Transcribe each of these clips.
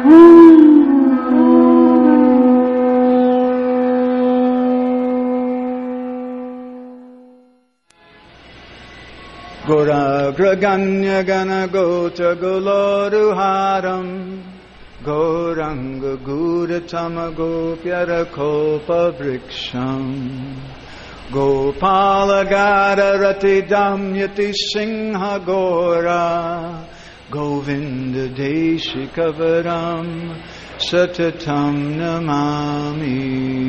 Gauragraganya Gana Gota Goloruharam Gauranga Gudatama Gopyara Kopa Vriksham Gopala Gada Ratidam Yati Singha Gora Govinda Deshikavaram Satatam Namami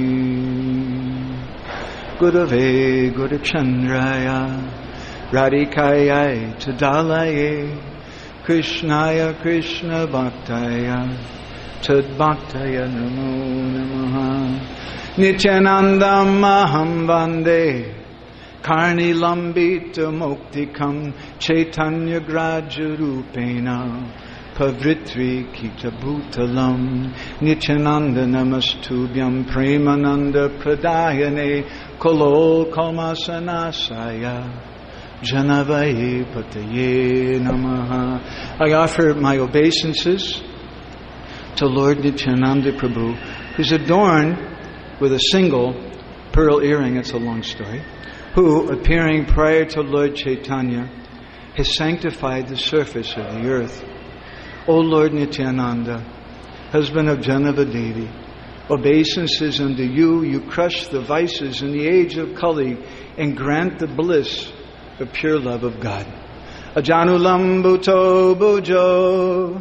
Gurave Gurachandraya Radhikaya Tadalaye Krishnaya Krishna Bhaktaya Tadbhaktaya Namo Namaha Nityanandam Maham Vande Karni Lambita Moktikam Chaitanya Graja Rupena Pavritri Kita Bhutalam Nityananda Namastubhyam Premananda Pradayane Kolo Kalmasanasaya Janavaye Pataye Namaha. I offer my obeisances to Lord Nityananda Prabhu, who's adorned with a single pearl earring, it's a long story, who, appearing prior to Lord Chaitanya, has sanctified the surface of the earth. O Lord Nityananda, husband of Janavadevi, obeisances unto you, you crush the vices in the age of Kali and grant the bliss the pure love of God. Ajanulambuto bujo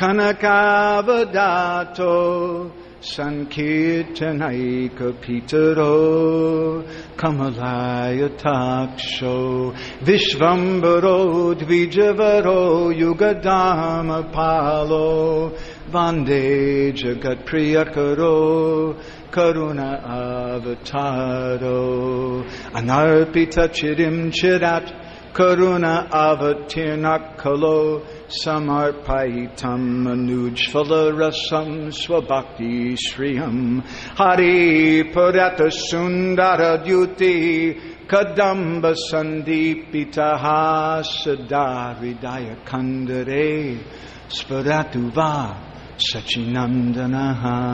kanakavadato sankirtanaika pitaro kamalaya taksho vishvambaro dvijavaro yugadama palo vande jagat priyakaro Karuna avataro anarpita chirim chirat Karuna avatirnakalo samarpaitam manujfala rasam swabhakti shriyam Hari purata sundara dyuti kadamba sandipitaha sadaridaya kandare svaratuva sachinandanaha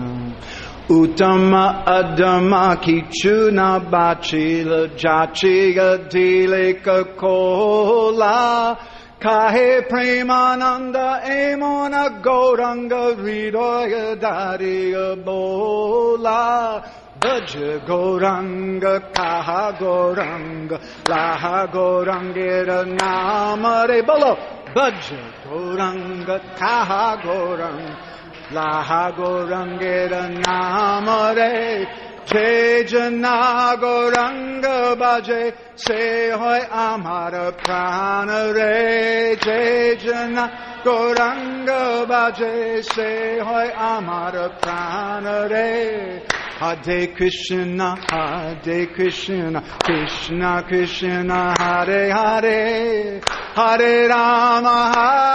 Uttama adama kichuna bachila jachiga dileka kola kahe premananda emona goranga hridaya dariya bola Bhaja Gauranga Kaha Gauranga Laha Gaurangera Namare Bolo Bhaja Gauranga Kaha Gauranga Laha Gaurangera Namare Tejana Gauranga Bhaje Se Hoy Amara Prana Re Tejana Gauranga Bhaje Se Hoy Amara Prana Re Hare Krishna, Krishna Krishna, Hare Hare, Hare Rama,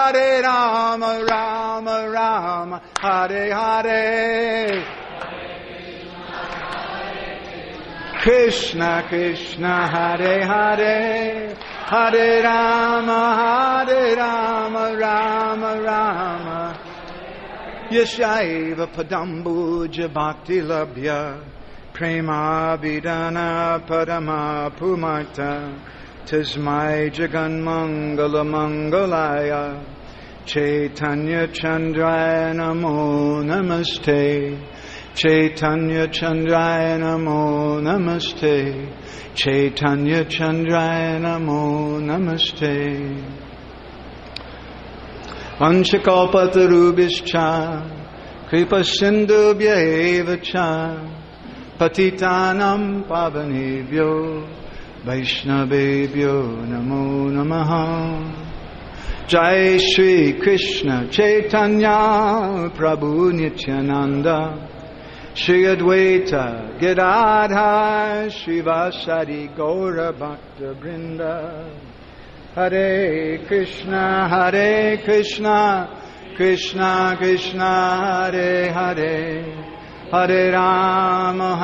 Rama Rama, Hare Hare. Krishna Krishna, Hare Hare, Hare Rama, Rama Rama. Yashaiva padambuja bhakti labhya prema vidana padama pumarta tasmai jagan mangala mangalaya Chaitanya Chandraya namo namaste Chaitanya Chandraya namo namaste Chaitanya Chandraya namo namaste Vanchakalpatarubhischa Kripa Sindhubhya evacha Patitanam pavanebhyo Vaishnavebhyo namo namaha Jai Shri Krishna Chaitanya Prabhu Nityananda Shri Advaita Gadadhar Srivasadi Gaura Bhakta Brinda Hare Krishna, Krishna Krishna, Hare Hare, Hare Rama,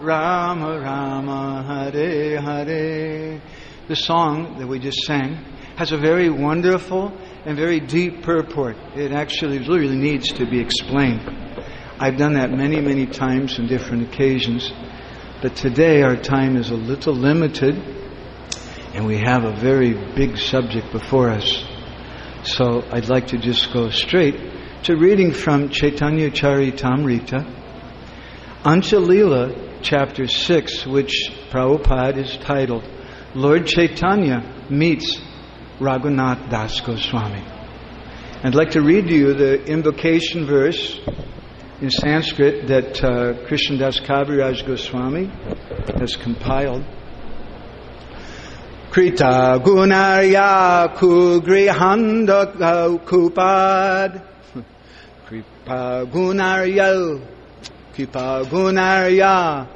Rama Rama, Hare Hare. The song that we just sang has a very wonderful and very deep purport. It actually really needs to be explained. I've done that many, many times on different occasions. But today our time is a little limited, and we have a very big subject before us. So I'd like to just go straight to reading from Chaitanya Charitamrita, Anchalila, chapter 6, which Prabhupada is titled, Lord Chaitanya Meets Raghunath Das Goswami. I'd like to read to you the invocation verse in Sanskrit that Krishnadas Kaviraj Goswami has compiled. Krita Gunarya Kugrihanda Kupad Kripa Gunarya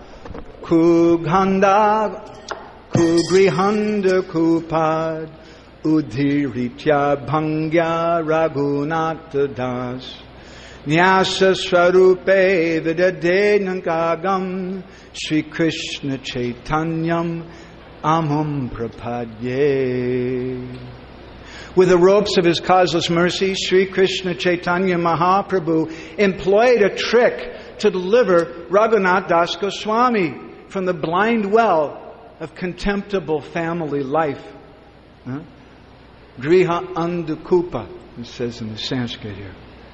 Kugrihanda Kupad Udhiritya Bhangya Raghunatha Das Nyasa Swarupe Vidade Nankagam Sri Krishna Chaitanyam Amham Prapadye. With the ropes of his causeless mercy, Sri Krishna Chaitanya Mahaprabhu employed a trick to deliver Raghunath Das Goswami from the blind well of contemptible family life. Griha Andakupa, it says in the Sanskrit here.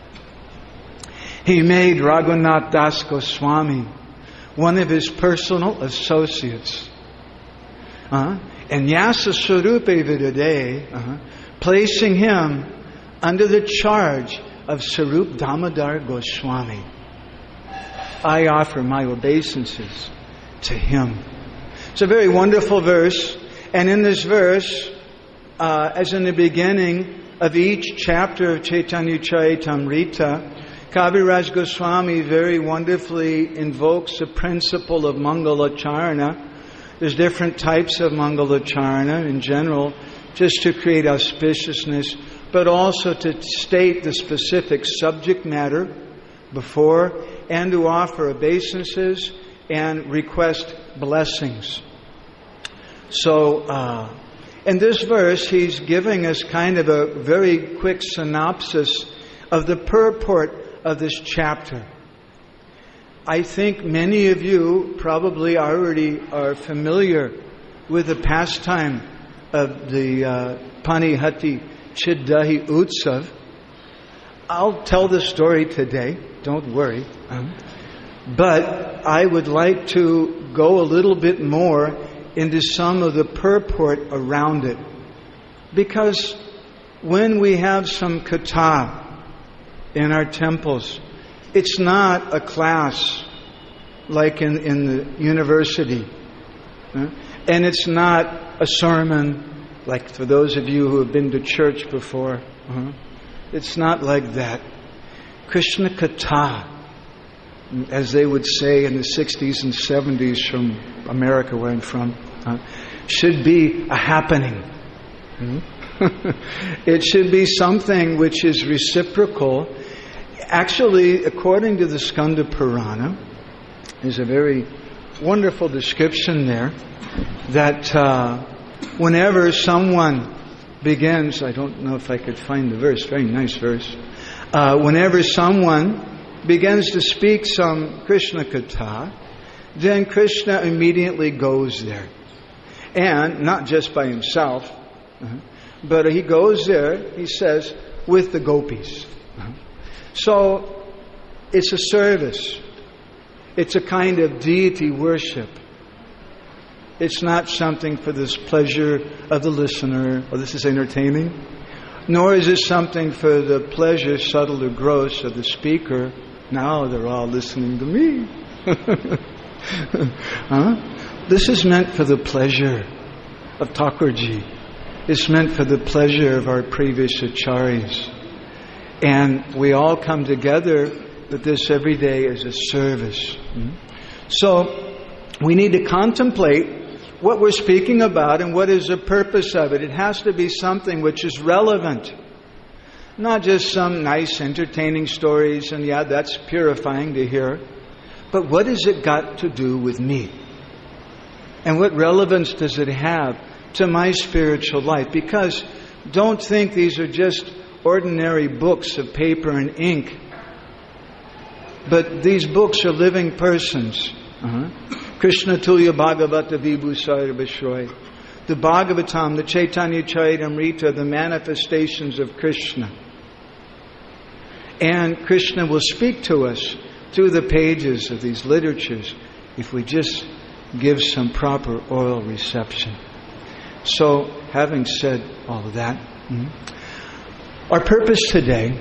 He made Raghunath Das Goswami one of his personal associates. And Yasa Swarupe Vidade, placing him under the charge of Sarup Damodar Goswami. I offer my obeisances to him. It's a very wonderful verse, and in this verse, as in the beginning of each chapter of Chaitanya Charitamrita, Kaviraj Goswami very wonderfully invokes the principle of Mangalacharana. There's different types of Mangalacharana in general, just to create auspiciousness, but also to state the specific subject matter before, and to offer obeisances and request blessings. So, in this verse, he's giving us kind of a very quick synopsis of the purport of this chapter. I think many of you probably already are familiar with the pastime of the Panihati Chiddahi Utsav. I'll tell the story today, don't worry. But I would like to go a little bit more into some of the purport around it. Because when we have some katha in our temples, it's not a class like in the university. And it's not a sermon like for those of you who have been to church before. It's not like that. Krishna Katha, as they would say in the 60s and 70s from America where I'm from, should be a happening. It should be something which is reciprocal. Actually, according to the Skanda Purana, there's a very wonderful description there that whenever someone begins, I don't know if I could find the verse, very nice verse, whenever someone begins to speak some Krishna Katha, then Krishna immediately goes there. And not just by himself, but he goes there, he says, with the gopis. So, it's a service. It's a kind of deity worship. It's not something for this pleasure of the listener, or this is entertaining. Nor is it something for the pleasure, subtle or gross, of the speaker. Now they're all listening to me. This is meant for the pleasure of Thakurji. It's meant for the pleasure of our previous acharyas. And we all come together with this every day as a service. So, we need to contemplate what we're speaking about and what is the purpose of it. It has to be something which is relevant. Not just some nice entertaining stories, and yeah, that's purifying to hear. But what has it got to do with me? And what relevance does it have to my spiritual life? Because Don't think these are just ordinary books of paper and ink. But these books are living persons. Krishna Tulya Bhagavata Vibhusara Bishroy. The Bhagavatam, the Chaitanya Charitamrita, the manifestations of Krishna. And Krishna will speak to us through the pages of these literatures if we just give some proper oral reception. So, having said all of that, our purpose today,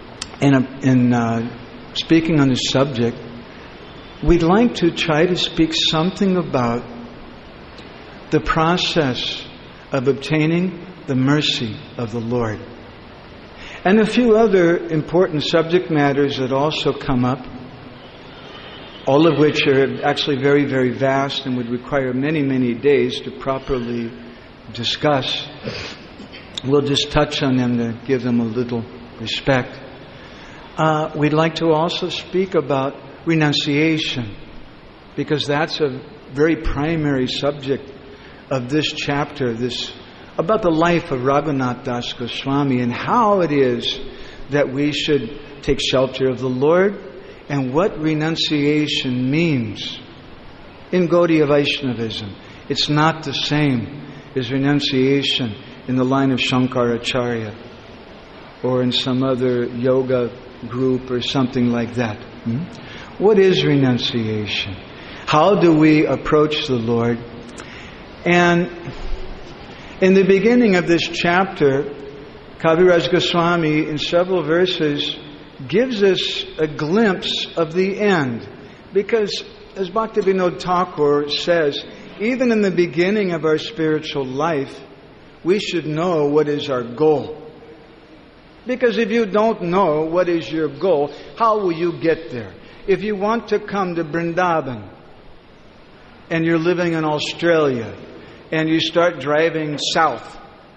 in speaking on this subject, we'd like to try to speak something about the process of obtaining the mercy of the Lord. And a few other important subject matters that also come up, all of which are actually very, very vast and would require many, many days to properly discuss. We'll just touch on them to give them a little respect. We'd like to also speak about renunciation, because that's a very primary subject of this chapter, about the life of Raghunath Das Goswami and how it is that we should take shelter of the Lord and what renunciation means in Gaudiya Vaishnavism. It's not the same as renunciation in the line of Shankaracharya or in some other yoga group or something like that. What is renunciation? How do we approach the Lord? And in the beginning of this chapter, Kaviraj Goswami, in several verses, gives us a glimpse of the end. Because, as Bhaktivinoda Thakur says, even in the beginning of our spiritual life, we should know what is our goal. Because if you don't know what is your goal, how will you get there? If you want to come to Vrindavan, and you're living in Australia, and you start driving south,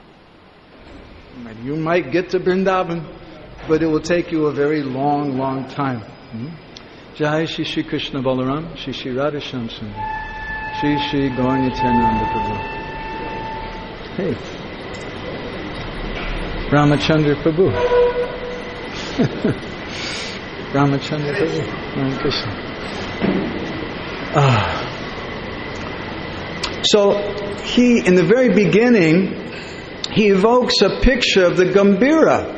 you might get to Vrindavan, but it will take you a very long, long time. Jai Shri Shri Krishna Balaram, Shri Shri Radha Shyam Sundar, Shri Shri Gaur Nityananda Prabhu. Hey, Ramachandra Prabhu. Ramachandra Prabhu. Hare Krishna. So, he, in the very beginning, he evokes a picture of the Gambhira.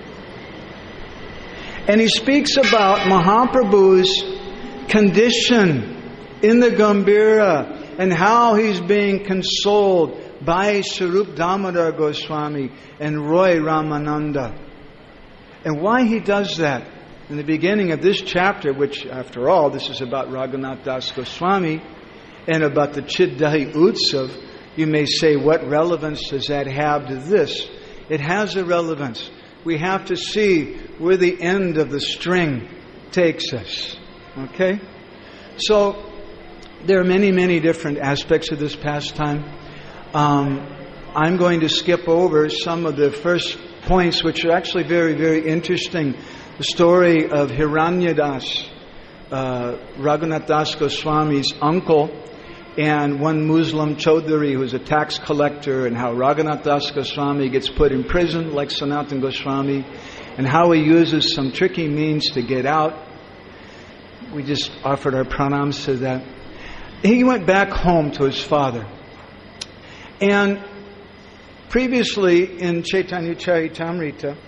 And he speaks about Mahaprabhu's condition in the Gambhira and how he's being consoled by Sarup Damodar Goswami and Roy Ramananda. And why he does that in the beginning of this chapter, which after all, this is about Raghunath Das Goswami and about the Chiddahi Utsav, you may say, what relevance does that have to this? It has a relevance. We have to see where the end of the string takes us. Okay? So, there are many, many different aspects of this pastime. I'm going to skip over some of the first points, which are actually very, very interesting. The story of Hiranyadas, Raghunath Das Goswami's uncle, and one Muslim Chaudhary who is a tax collector, and how Raghunath Das Goswami gets put in prison like Sanatana Goswami, and how he uses some tricky means to get out. We just offered our pranams to that. He went back home to his father. And previously in Chaitanya Charitamrita,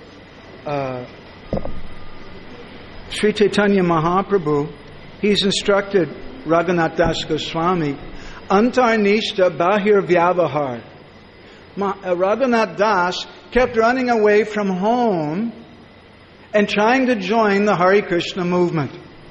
Sri Chaitanya Mahaprabhu, he's instructed Raghunath Das Goswami, Antarnishta Bahir Vyavahar. Raghunath Das kept running away from home and trying to join the Hare Krishna movement.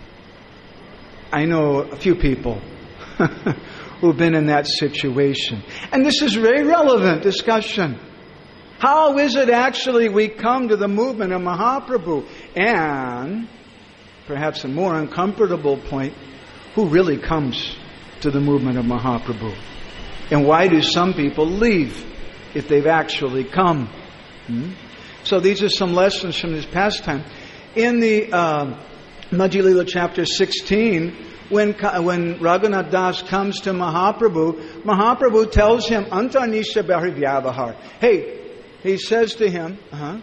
I know a few people who've been in that situation. And this is very relevant discussion. How is it actually we come to the movement of Mahaprabhu? And perhaps a more uncomfortable point, who really comes to the movement of Mahaprabhu? And why do some people leave if they've actually come? So these are some lessons from this pastime. In the Madhya Lila chapter 16, when Raghunath Das comes to Mahaprabhu, Mahaprabhu tells him, Antarnisha Bhari Vyavahar. Hey, he says to him,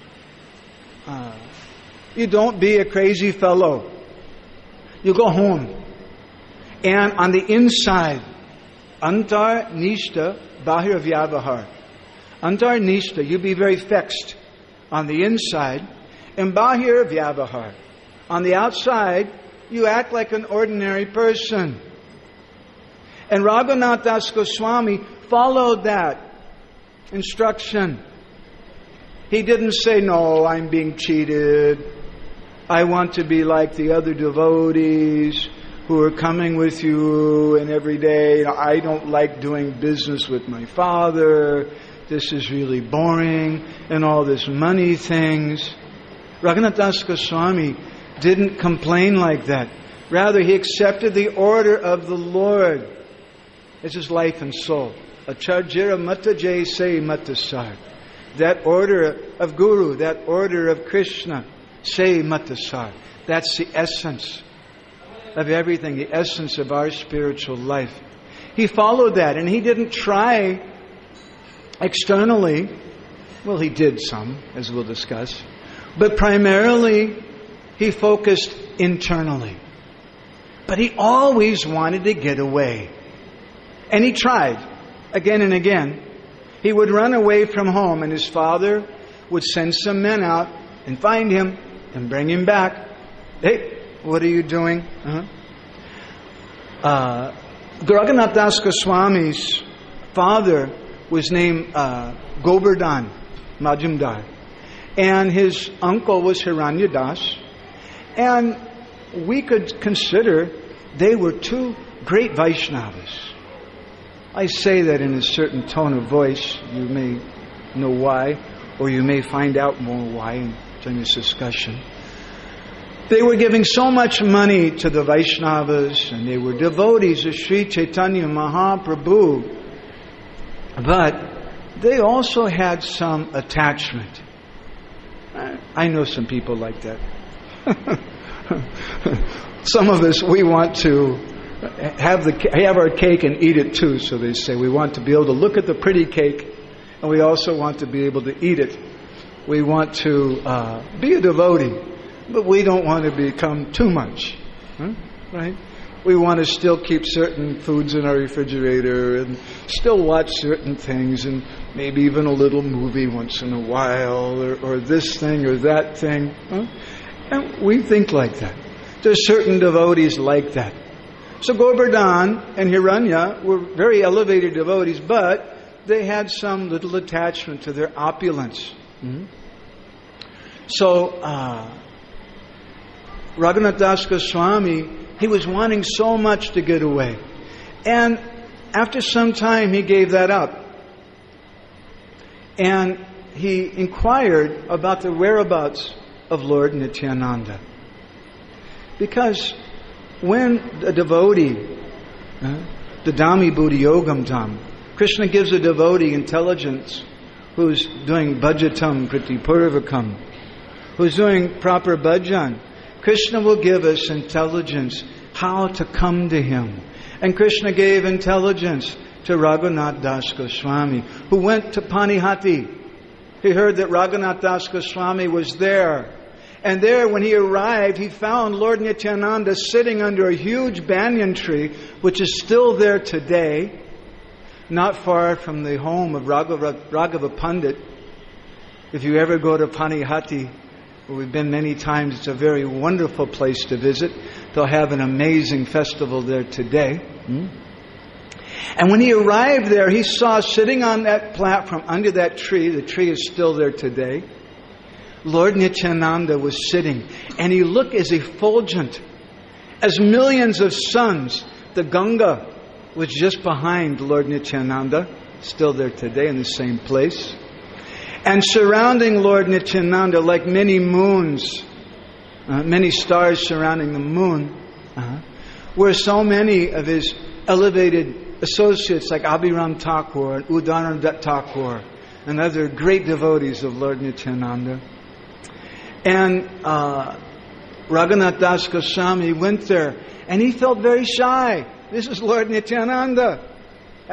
you don't be a crazy fellow. You go home. And on the inside, Antar Nishta Bahir Vyavahar. Antar Nishta, you be very fixed on the inside. And Bahir Vyavahar. On the outside, you act like an ordinary person. And Raghunath Das Goswami followed that instruction. He didn't say, no, I'm being cheated. I want to be like the other devotees who are coming with you and every day. I don't like doing business with my father. This is really boring and all this money things. Raghunath Das Goswami didn't complain like that. Rather, he accepted the order of the Lord. It's his life and soul. Acharjira mata jay say matasar. That order of Guru, that order of Krishna, say matasar. That's the essence of everything, the essence of our spiritual life. He followed that, and he didn't try externally. Well, he did some, as we'll discuss. But primarily, he focused internally. But he always wanted to get away. And he tried again and again. He would run away from home, and his father would send some men out and find him and bring him back. Hey, what are you doing? Raghunath Das Goswami's father was named Govardhan Majumdar. And his uncle was Hiranyadas. And we could consider they were two great Vaishnavas. I say that in a certain tone of voice. You may know why, or you may find out more why during this discussion. They were giving so much money to the Vaishnavas, and they were devotees of Sri Chaitanya Mahaprabhu. But they also had some attachment. I know some people like that. Some of us, we want to have our cake and eat it too, so they say. We want to be able to look at the pretty cake, and we also want to be able to eat it. We want to be a devotee, but we don't want to become too much. Right? We want to still keep certain foods in our refrigerator and still watch certain things, and maybe even a little movie once in a while, or this thing or that thing. And we think like that. There's certain devotees like that. So Govardhan and Hiranya were very elevated devotees, but they had some little attachment to their opulence. So Raghunath Das Goswami, he was wanting so much to get away. And after some time, he gave that up. And he inquired about the whereabouts of Lord Nityananda. Because when a devotee, the Dhammi Buddhi Yogam Dham, Krishna gives a devotee intelligence who's doing bhajatam priti purvakam, who's doing proper bhajan. Krishna will give us intelligence how to come to Him. And Krishna gave intelligence to Raghunath Das Goswami, who went to Panihati. He heard that Raghunath Das Goswami was there. And there, when he arrived, he found Lord Nityananda sitting under a huge banyan tree, which is still there today, not far from the home of Raghava Pandit. If you ever go to Panihati, we've been many times, it's a very wonderful place to visit. They'll have an amazing festival there today. And when he arrived there, he saw sitting on that platform under that tree, the tree is still there today, Lord Nityananda was sitting, and he looked as effulgent as millions of suns. The Ganga was just behind Lord Nityananda, still there today in the same place. And surrounding Lord Nityananda, like many moons, many stars surrounding the moon, were so many of his elevated associates like Abhiram Thakur and Udarandat Thakur and other great devotees of Lord Nityananda. And Raghunath Das Goswami went there, and he felt very shy. This is Lord Nityananda.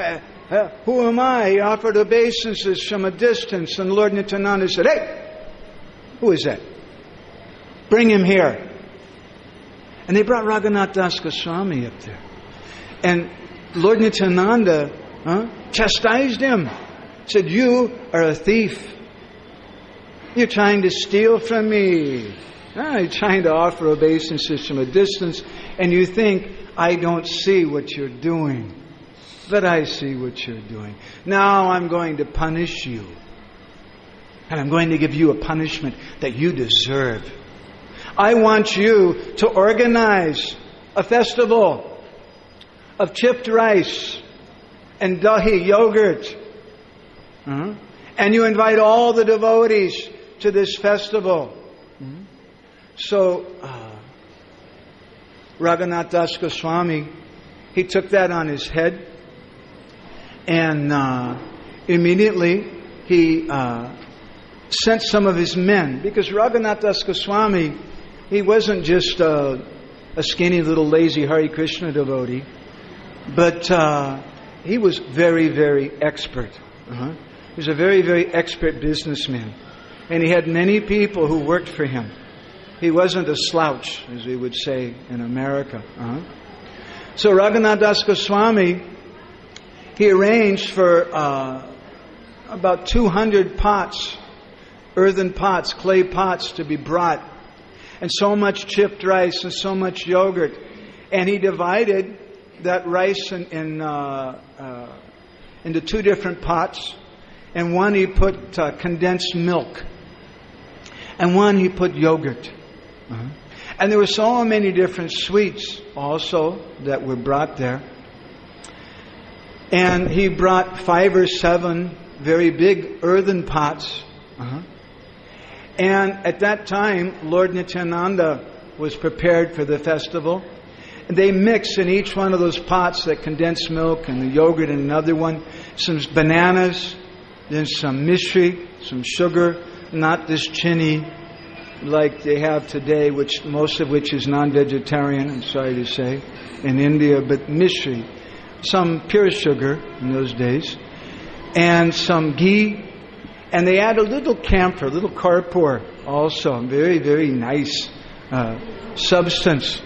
Who am I? He offered obeisances from a distance. And Lord Nityananda said, hey, who is that? Bring him here. And they brought Raghunath Das Goswami up there. And Lord Nityananda chastised him. Said, you are a thief. You're trying to steal from me. You're trying to offer obeisances from a distance. And you think, I don't see what you're doing. But I see what you're doing. Now I'm going to punish you. And I'm going to give you a punishment that you deserve. I want you to organize a festival of chipped rice and dahi, yogurt. And you invite all the devotees to this festival. So, Raghunath Das Goswami, he took that on his head. And immediately he sent some of his men. Because Raghunath Das Goswami, he wasn't just a skinny little lazy Hare Krishna devotee. But he was very, very expert. He was a very, very expert businessman. And he had many people who worked for him. He wasn't a slouch, as we would say in America. So Raghunath Das Goswami, he arranged for about 200 pots, earthen pots, clay pots to be brought. And so much chipped rice and so much yogurt. And he divided that rice into two different pots. And one he put condensed milk. And one he put yogurt. And there were so many different sweets also that were brought there. And he brought 5 or 7 very big earthen pots. And at that time, Lord Nityananda was prepared for the festival. And they mixed in each one of those pots that condensed milk and the yogurt and another one, some bananas, then some mishri, some sugar, not this chini like they have today, which most of which is non-vegetarian, I'm sorry to say, in India, but mishri, some pure sugar in those days, and some ghee, and they add a little camphor, a little karpur also, very, very nice substance,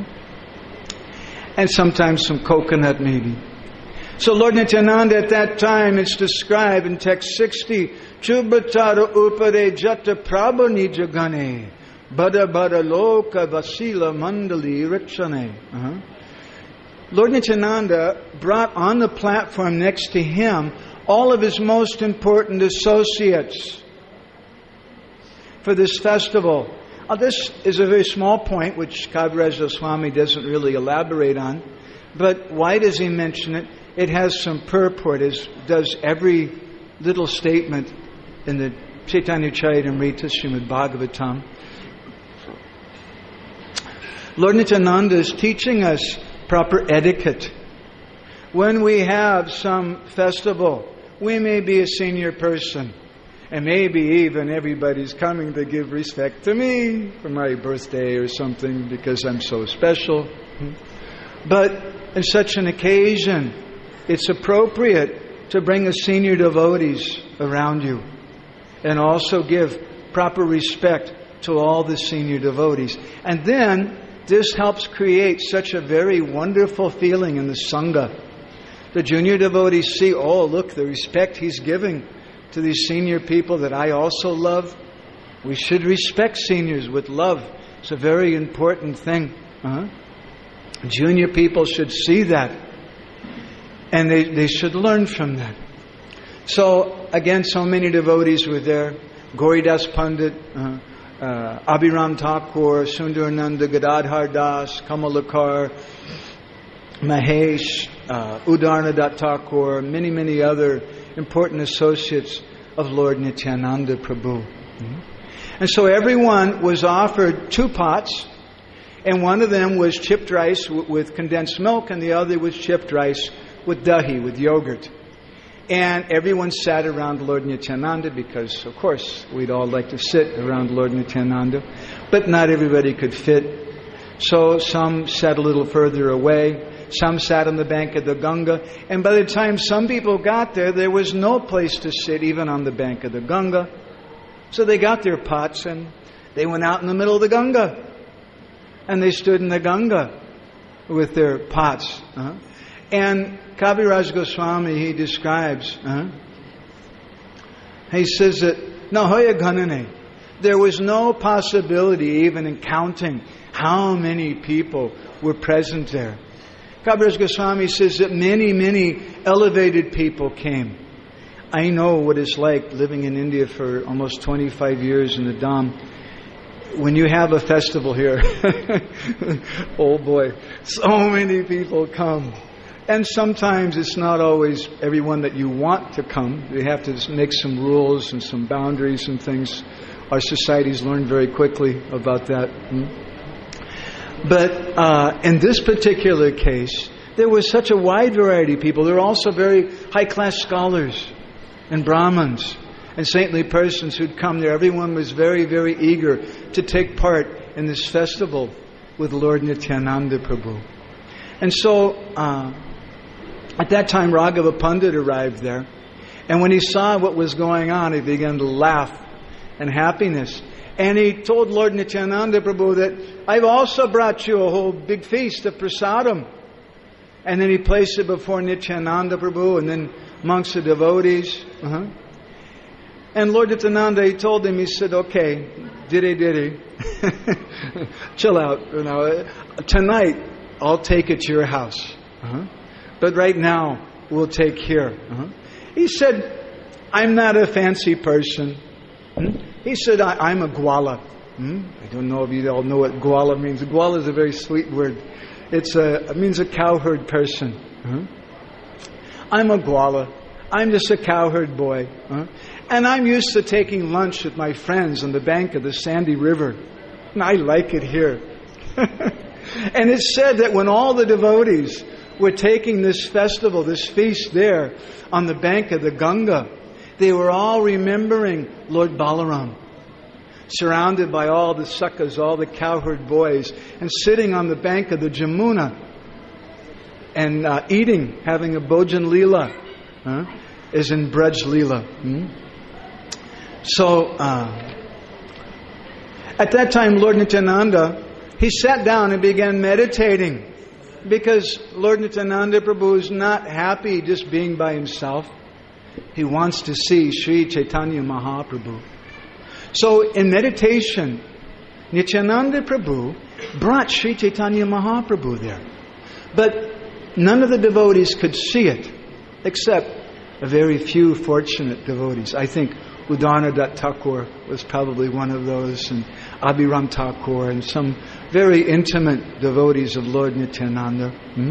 and sometimes some coconut maybe. So Lord Nityananda at that time, it's described in text 60, Chubhatara upare jata prabha nijagane, bada bada loka vasila mandali rikshane. Lord Nityananda brought on the platform next to him all of his most important associates for this festival. Now, this is a very small point, which Kaviraj Goswami doesn't really elaborate on. But why does he mention it? It has some purport, as does every little statement in the Chaitanya Charitamrita, Srimad Bhagavatam. Lord Nityananda is teaching us proper etiquette. When we have some festival, we may be a senior person, and maybe even everybody's coming to give respect to me for my birthday or something because I'm so special. But in such an occasion, it's appropriate to bring the senior devotees around you and also give proper respect to all the senior devotees. And then this helps create such a very wonderful feeling in the Sangha. The junior devotees see, oh, look, the respect he's giving to these senior people that I also love. We should respect seniors with love. It's a very important thing. Junior people should see that. And they should learn from that. So, again, so many devotees were there. Gauridas Pandit, Abhiram Thakur, Sundarananda, Gadadhar Das, Kamalakar, Mahesh, Udarnadat Thakur, many, many other important associates of Lord Nityananda Prabhu. And so everyone was offered 2 pots, and one of them was chipped rice with condensed milk, and the other was chipped rice with dahi, with yogurt. And everyone sat around Lord Nityananda because, of course, we'd all like to sit around Lord Nityananda, but not everybody could fit. So some sat a little further away. some sat on the bank of the Ganga. And by the time some people got there was no place to sit, even on the bank of the Ganga. So they got their pots and they went out in the middle of the Ganga. And they stood in the Ganga with their pots. And Kaviraj Goswami, he describes, he says that, Nahoya Ganane, there was no possibility even in counting how many people were present there. Kaviraj Goswami says that many, many elevated people came. I know what it's like living in India for almost 25 years in the Dham. When you have a festival here, oh boy, so many people come. And sometimes it's not always everyone that you want to come. You have to make some rules and some boundaries and things. Our societies learn very quickly about that. But in this particular case, there was such a wide variety of people. There were also very high-class scholars and Brahmins and saintly persons who'd come there. Everyone was very, very eager to take part in this festival with Lord Nityananda Prabhu. And so, at that time, Raghava Pandit arrived there. And when he saw what was going on, he began to laugh in happiness. And he told Lord Nityananda Prabhu that, I've also brought you a whole big feast of prasadam. And then he placed it before Nityananda Prabhu and then amongst the devotees. And Lord Nityananda, he told him, he said, okay, diddy. Chill out. Tonight, I'll take it to your house. But right now, we'll take here. He said, I'm not a fancy person. He said, I'm a gwala. I don't know if you all know what gwala means. Gwala is a very sweet word. It means a cowherd person. I'm a gwala. I'm just a cowherd boy. And I'm used to taking lunch with my friends on the bank of the Sandy River. And I like it here. And it's said that when all the devotees were taking this festival, this feast there on the bank of the Ganga, they were all remembering Lord Balaram, surrounded by all the suckas, all the cowherd boys, and sitting on the bank of the Jamuna and eating, having a Bhojan Leela, as in Braj Leela. So, at that time, Lord Nityananda, he sat down and began meditating, because Lord Nityananda Prabhu is not happy just being by himself. He wants to see Sri Chaitanya Mahaprabhu. So in meditation, Nityananda Prabhu brought Sri Chaitanya Mahaprabhu there. But none of the devotees could see it, except a very few fortunate devotees. I think Udarnadat Thakur was probably one of those, and Abhiram Thakur, and some very intimate devotees of Lord Nityananda.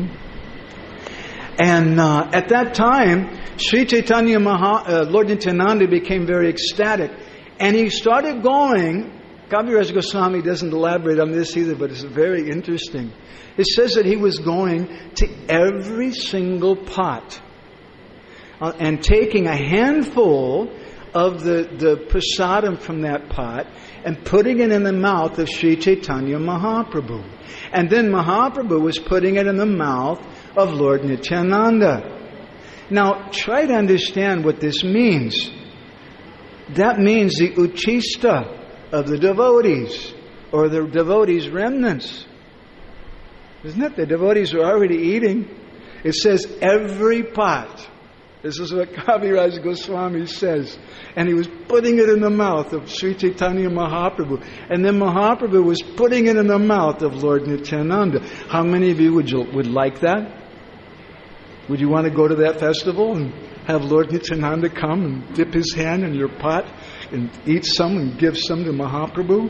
And at that time, Sri Chaitanya Lord Nityananda became very ecstatic. And he started going, Kaviraj Goswami doesn't elaborate on this either, but it's very interesting. It says that he was going to every single pot and taking a handful of the prasadam from that pot and putting it in the mouth of Sri Chaitanya Mahaprabhu. And then Mahaprabhu was putting it in the mouth of Lord Nityananda. Now, try to understand what this means. That means the uchista of the devotees, or the devotees' remnants. Isn't it? The devotees are already eating. It says every pot. This is what Kaviraj Goswami says. And he was putting it in the mouth of Sri Chaitanya Mahaprabhu. And then Mahaprabhu was putting it in the mouth of Lord Nityananda. How many of you would like that? Would you want to go to that festival and have Lord Nityananda come and dip his hand in your pot and eat some and give some to Mahaprabhu?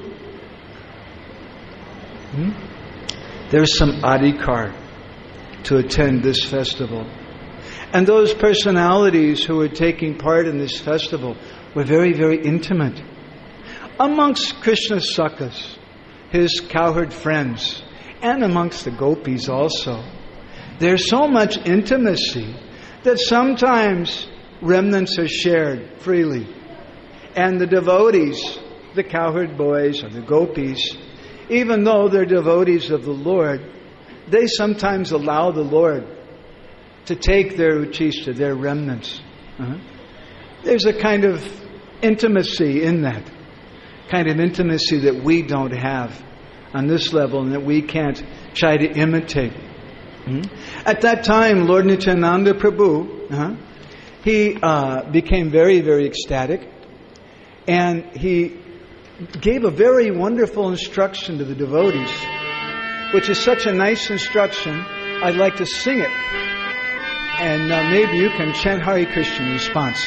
There's some adhikar to attend this festival. And those personalities who were taking part in this festival were very, very intimate. Amongst Krishna's sakhas, his cowherd friends, and amongst the gopis also, there's so much intimacy that sometimes remnants are shared freely. And the devotees, the cowherd boys or the gopis, even though they're devotees of the Lord, they sometimes allow the Lord to take their uchishta, their remnants. There's a kind of intimacy in that. Kind of intimacy that we don't have on this level and that we can't try to imitate. At that time, Lord Nityananda Prabhu, he became very, very ecstatic, and he gave a very wonderful instruction to the devotees, which is such a nice instruction, I'd like to sing it. And maybe you can chant Hare Krishna in response.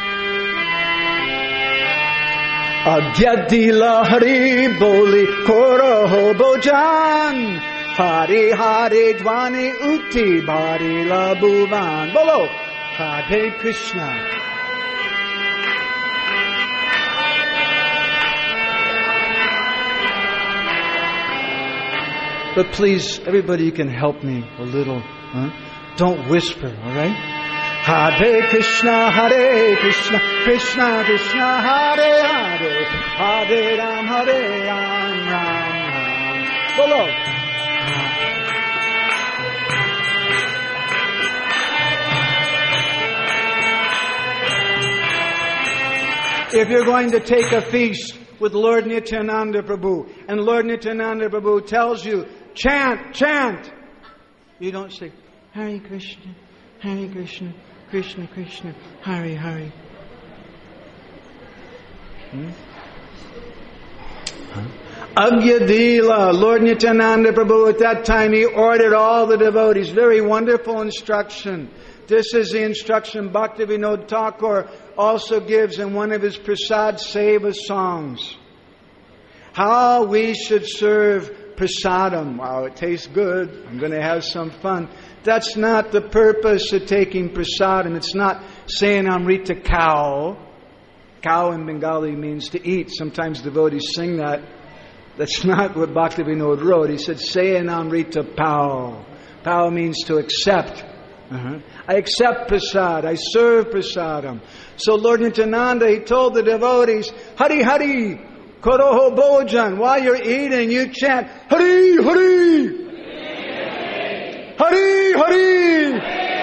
Agyadila Hari Boli Koro Bojan Hari Hari Dwani Uti Bari La Bhuvan. Bolo Hare Krishna. But please, everybody, you can help me a little. Don't whisper, all right? Hare Krishna, Krishna Krishna, Hare Hare, Hare Ram, Ram Ram. Bolo. If you're going to take a feast with Lord Nityananda Prabhu, and Lord Nityananda Prabhu tells you, chant, chant, you don't say, Hare Krishna, Krishna Krishna, Hare Hare. Agyadila, Lord Nityananda Prabhu, at that time he ordered all the devotees, very wonderful instruction. This is the instruction Bhaktivinoda Thakur also gives in one of his Prasad Seva songs. How we should serve prasadam. Wow, it tastes good. I'm going to have some fun. That's not the purpose of taking prasadam. It's not saying Amrita cow. Cow in Bengali means to eat. Sometimes devotees sing that. That's not what Bhaktivinoda wrote. He said, Sayan Amrita pao. Pao means to accept. I accept prasad. I serve prasadam. So Lord Nityananda, he told the devotees, Hari Hari, Koroho Bhojan. While you're eating, you chant, Hari Hari, Hari Hari,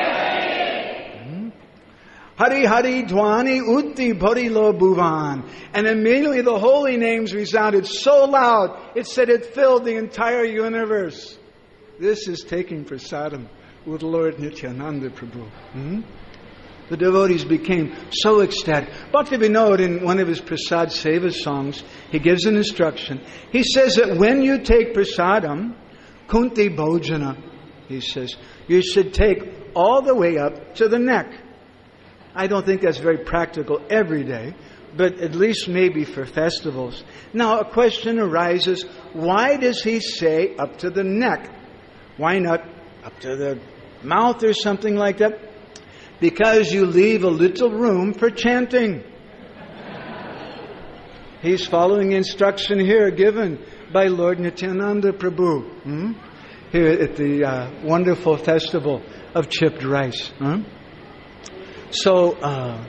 Hari Hari Dwani Utti Bharilo Bhuvan. And immediately the holy names resounded so loud, it said it filled the entire universe. This is taking prasadam with Lord Nityananda Prabhu. The devotees became so ecstatic. Bhaktivinoda, in one of his Prasad Seva songs, he gives an instruction. He says that when you take prasadam, Kunti Bhojana, he says, you should take all the way up to the neck. I don't think that's very practical every day, but at least maybe for festivals. Now a question arises, why does he say up to the neck? Why not up to the mouth or something like that? Because you leave a little room for chanting. He's following instruction here given by Lord Nityananda Prabhu here at the wonderful festival of chipped rice. So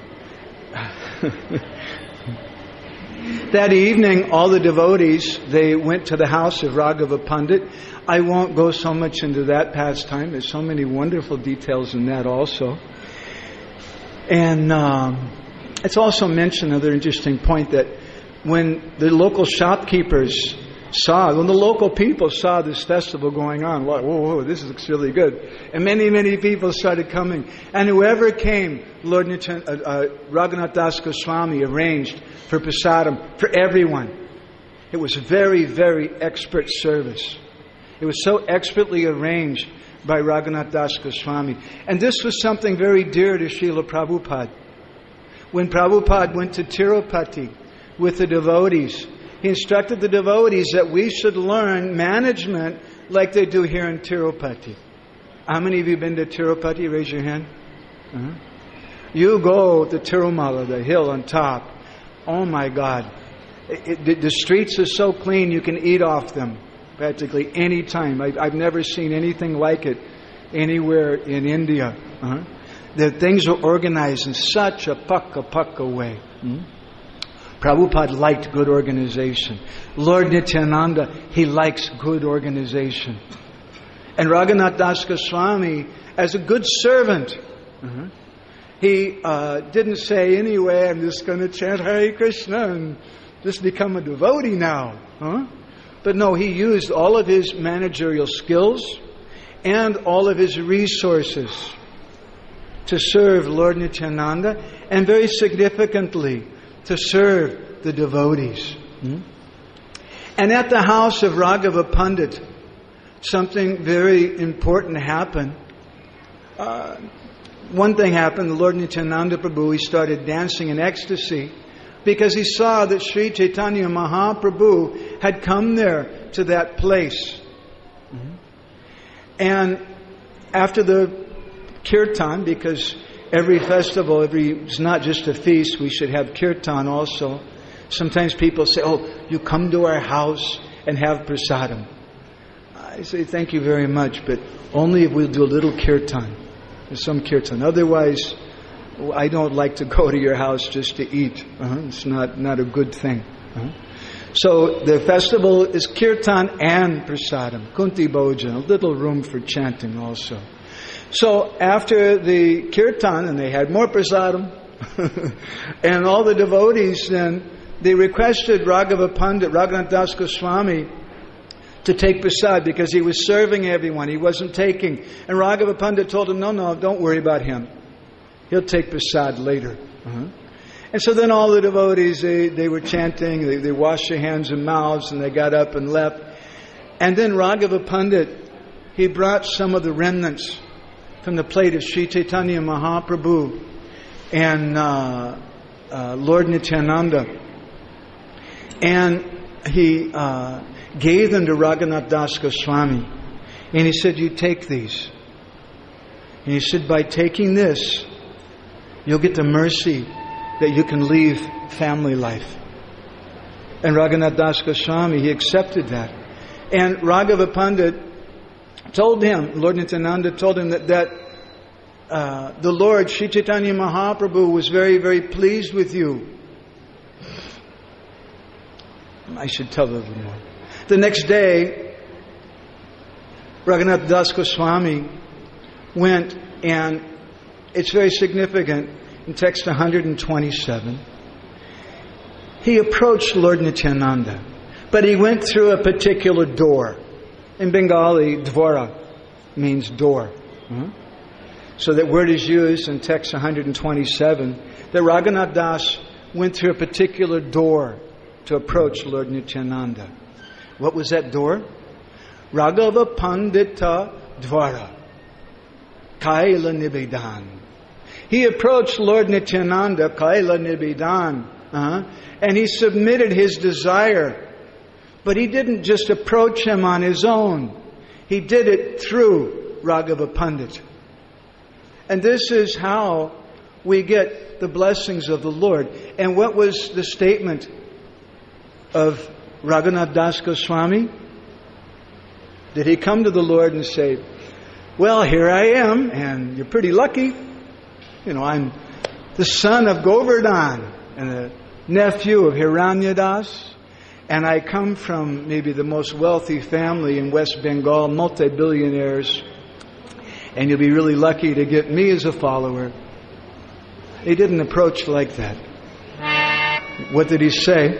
that evening, all the devotees, they went to the house of Raghava Pandit. I won't go so much into that pastime. There's so many wonderful details in that also. And it's also mentioned another interesting point that when the local shopkeepers when the local people saw this festival going on, whoa, this looks really good. And many, many people started coming. And whoever came, Lord Raghunath Das Goswami arranged for prasadam for everyone. It was very, very expert service. It was so expertly arranged by Raghunath Das Goswami. And this was something very dear to Srila Prabhupada. When Prabhupada went to Tirupati with the devotees, he instructed the devotees that we should learn management like they do here in Tirupati. How many of you have been to Tirupati? Raise your hand. You go to Tirumala, the hill on top. Oh my God. The streets are so clean you can eat off them practically any time. I've never seen anything like it anywhere in India. The things are organized in such a pakka way. Prabhupada liked good organization. Lord Nityananda, he likes good organization. And Raghunath Das Goswami, as a good servant, he didn't say, anyway, I'm just going to chant Hare Krishna and just become a devotee now. But no, he used all of his managerial skills and all of his resources to serve Lord Nityananda, and very significantly, to serve the devotees. And at the house of Raghava Pandit, something very important happened. One thing happened, the Lord Nityananda Prabhu, he started dancing in ecstasy because he saw that Sri Chaitanya Mahaprabhu had come there to that place. And after the kirtan, because every festival, it's not just a feast, we should have kirtan also. Sometimes people say, oh, you come to our house and have prasadam. I say, thank you very much, but only if we'll do a little kirtan. There's some kirtan. Otherwise, I don't like to go to your house just to eat. It's not a good thing. So the festival is kirtan and prasadam. Kunti Bhojan, a little room for chanting also. So after the kirtan, and they had more prasadam, and all the devotees then, they requested Raghava Pandit, Raghunath Das Goswami, to take prasad because he was serving everyone. He wasn't taking. And Raghava Pandit told him, no, don't worry about him. He'll take prasad later. And so then all the devotees, they were chanting, they washed their hands and mouths, and they got up and left. And then Raghava Pandit, he brought some of the remnants from the plate of Sri Chaitanya Mahaprabhu and Lord Nityananda. And he gave them to Raghunath Das Goswami. And he said, you take these. And he said, by taking this, you'll get the mercy that you can leave family life. And Raghunath Das Goswami, he accepted that. And Raghava Pandit told him, Lord Nityananda told him that the Lord, Sri Chaitanya Mahaprabhu, was very, very pleased with you. I should tell a little more. The next day, Raghunath Das Goswami went, and it's very significant, in text 127, he approached Lord Nityananda, but he went through a particular door. In Bengali, dvara means door. So that word is used in text 127, that Raghunath Das went through a particular door to approach Lord Nityananda. What was that door? Raghava Pandita Dvara. Kaila Nibedan. He approached Lord Nityananda, Kaila Nibedan, and he submitted his desire. But he didn't just approach him on his own. He did it through Raghava Pandit. And this is how we get the blessings of the Lord. And what was the statement of Raghunath Das Goswami? Did he come to the Lord and say, well, here I am, and you're pretty lucky. I'm the son of Govardhan and a nephew of Hiranyadas, and I come from maybe the most wealthy family in West Bengal, multi-billionaires, and you'll be really lucky to get me as a follower. He didn't approach like that. What did he say?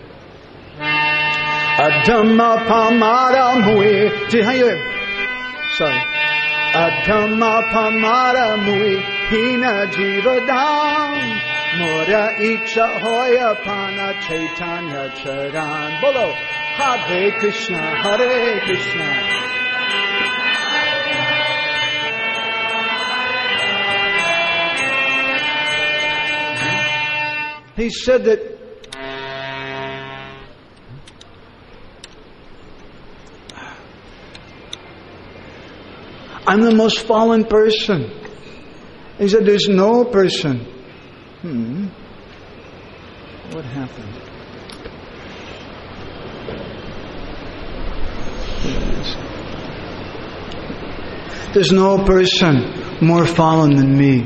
Adhamma pamara mui. Sorry. Adhamma pamara mui hina jivadam mora icha hoya pana chaitanya charan. Bolo Hare Krishna, Hare Krishna. He said that I'm the most fallen person. He said there's no person. What happened? There's no person more fallen than me.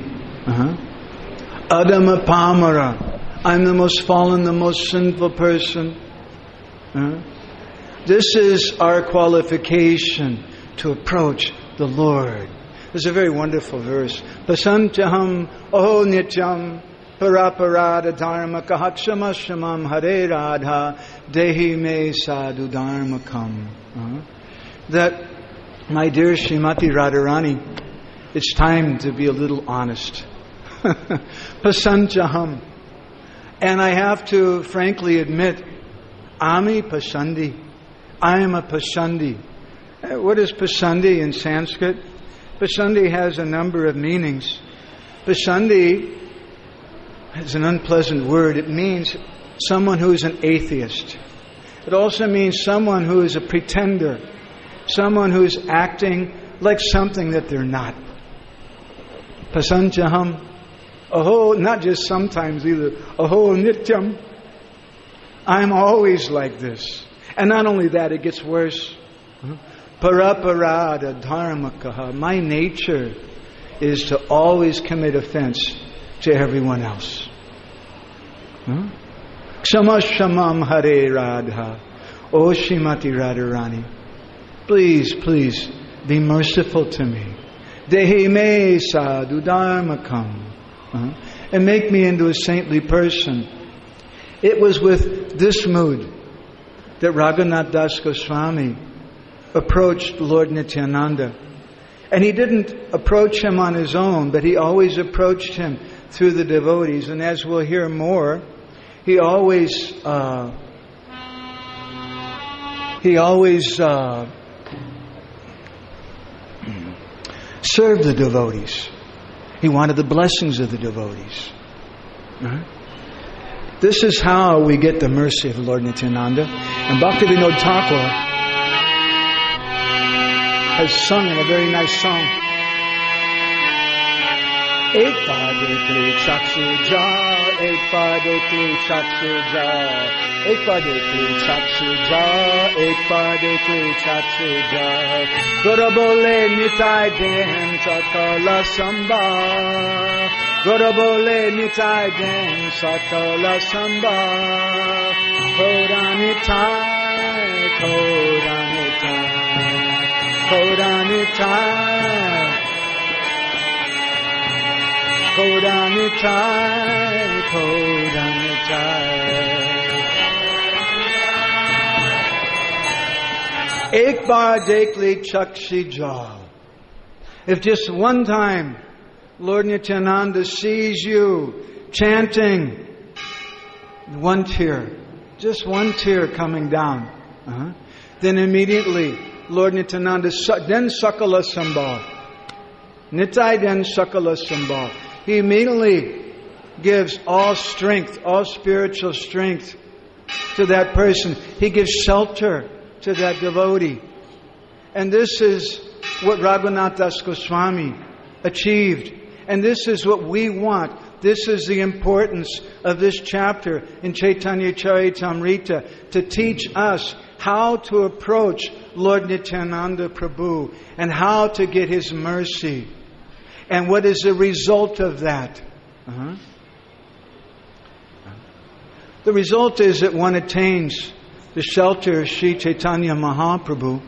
Adama Pamara. I'm the most fallen, the most sinful person. This is our qualification to approach the Lord. There's a very wonderful verse. Pasantyaham oho nityam paraparada dharma kahakshamashamam hare radha dehi me sadhu dharmakam. That, my dear Srimati Radharani, it's time to be a little honest. Pasantyaham. And I have to frankly admit, Ami Pasandi. I am a Pasandi. What is Pasandi in Sanskrit? Pasandi has a number of meanings. Pasandi is an unpleasant word. It means someone who is an atheist. It also means someone who is a pretender. Someone who is acting like something that they're not. Pasantyaham. Aho, not just sometimes either. Aho nityam. I'm always like this. And not only that, it gets worse. Paraparada dharmakaha. My nature is to always commit offense to everyone else. Kshamashamam hare radha. O Srimati Radharani, please, please be merciful to me. Dehi me sadhu dharmakam. And make me into a saintly person. It was with this mood that Raghunath Das Goswami approached Lord Nityananda. And he didn't approach him on his own, but he always approached him through the devotees. And as we'll hear more, he always served the devotees. He wanted the blessings of the devotees. This is how we get the mercy of the Lord Nityananda. And Bhaktivinoda Thakur has sung in a very nice song. Ek baar dekh sakshi ja, ek baar dekh sakshi ja, ek baar dekh sakshi ja, ek baar dekh sakshi ja. Guru bole nitai den sakala samba, Guru bole nitai den sakala samba. Koda nitai, koda nitai, koda nitai. Koda nitai, koda nitai. Ek baar dekh le chakshi ja. If just one time Lord Nityananda sees you chanting, one tear, just one tear coming down, then immediately Lord Nityananda, then sakala sambhav. Nitai den sakala sambhav. He immediately gives all strength, all spiritual strength to that person. He gives shelter to that devotee. And this is what Raghunath Das Goswami achieved. And this is what we want. This is the importance of this chapter in Chaitanya Charitamrita, to teach us how to approach Lord Nityananda Prabhu and how to get His mercy. And what is the result of that? The result is that one attains the shelter of Sri Chaitanya Mahaprabhu.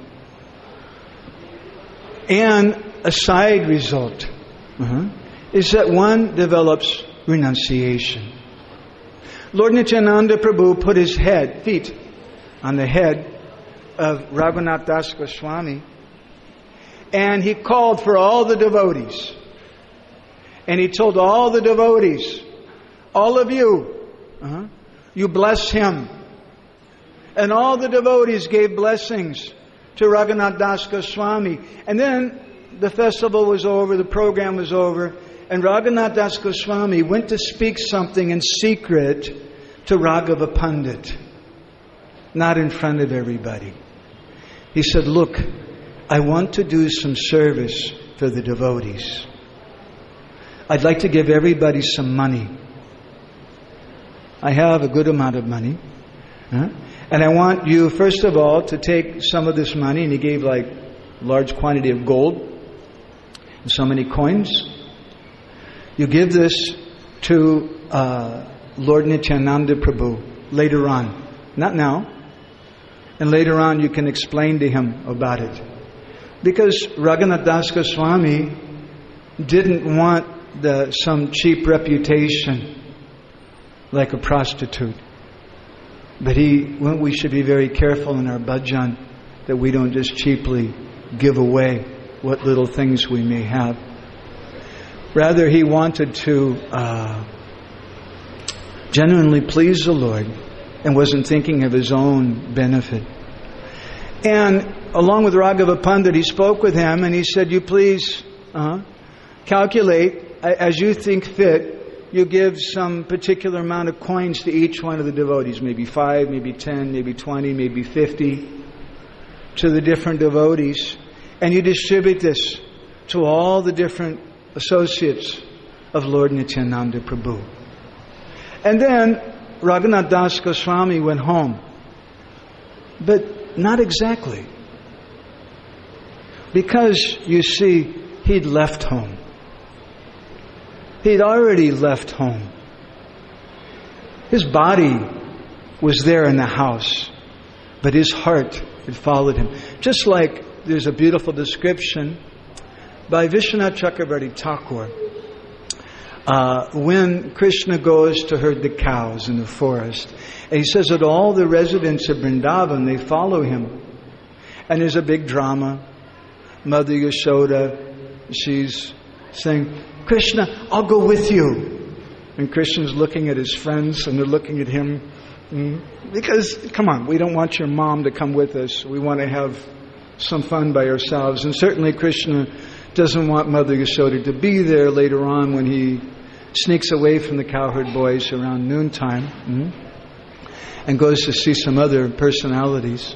And a side result is that one develops renunciation. Lord Nityananda Prabhu put his feet on the head of Raghunath Das Goswami, and he called for all the devotees. And he told all the devotees, all of you, you bless him. And all the devotees gave blessings to Raghunath Das Goswami. And then the festival was over, the program was over, and Raghunath Das Goswami went to speak something in secret to Raghava Pandit, not in front of everybody. He said, look, I want to do some service for the devotees. I'd like to give everybody some money. I have a good amount of money. And I want you, first of all, to take some of this money. And he gave like a large quantity of gold and so many coins. You give this to Lord Nityananda Prabhu later on. Not now. And later on you can explain to him about it. Because Raghunath Das Goswami didn't want some cheap reputation like a prostitute. But we should be very careful in our bhajan that we don't just cheaply give away what little things we may have. Rather, he wanted to genuinely please the Lord and wasn't thinking of his own benefit. And along with Raghava Pandit, he spoke with him and he said, you please calculate as you think fit. You give some particular amount of coins to each one of the devotees, maybe 5, maybe 10, maybe 20, maybe 50, to the different devotees. And you distribute this to all the different associates of Lord Nityananda Prabhu. And then Raghunath Das Goswami went home. But not exactly. Because, you see, he'd left home. He'd already left home. His body was there in the house, but his heart had followed him. Just like there's a beautiful description by Vishwanath Chakravarti Thakur when Krishna goes to herd the cows in the forest. And he says that all the residents of Vrindavan, they follow him. And there's a big drama. Mother Yashoda, she's saying, Krishna, I'll go with you. And Krishna's looking at his friends and they're looking at him. Because, come on, we don't want your mom to come with us. We want to have some fun by ourselves. And certainly Krishna doesn't want Mother Yashoda to be there later on when he sneaks away from the cowherd boys around noontime and goes to see some other personalities.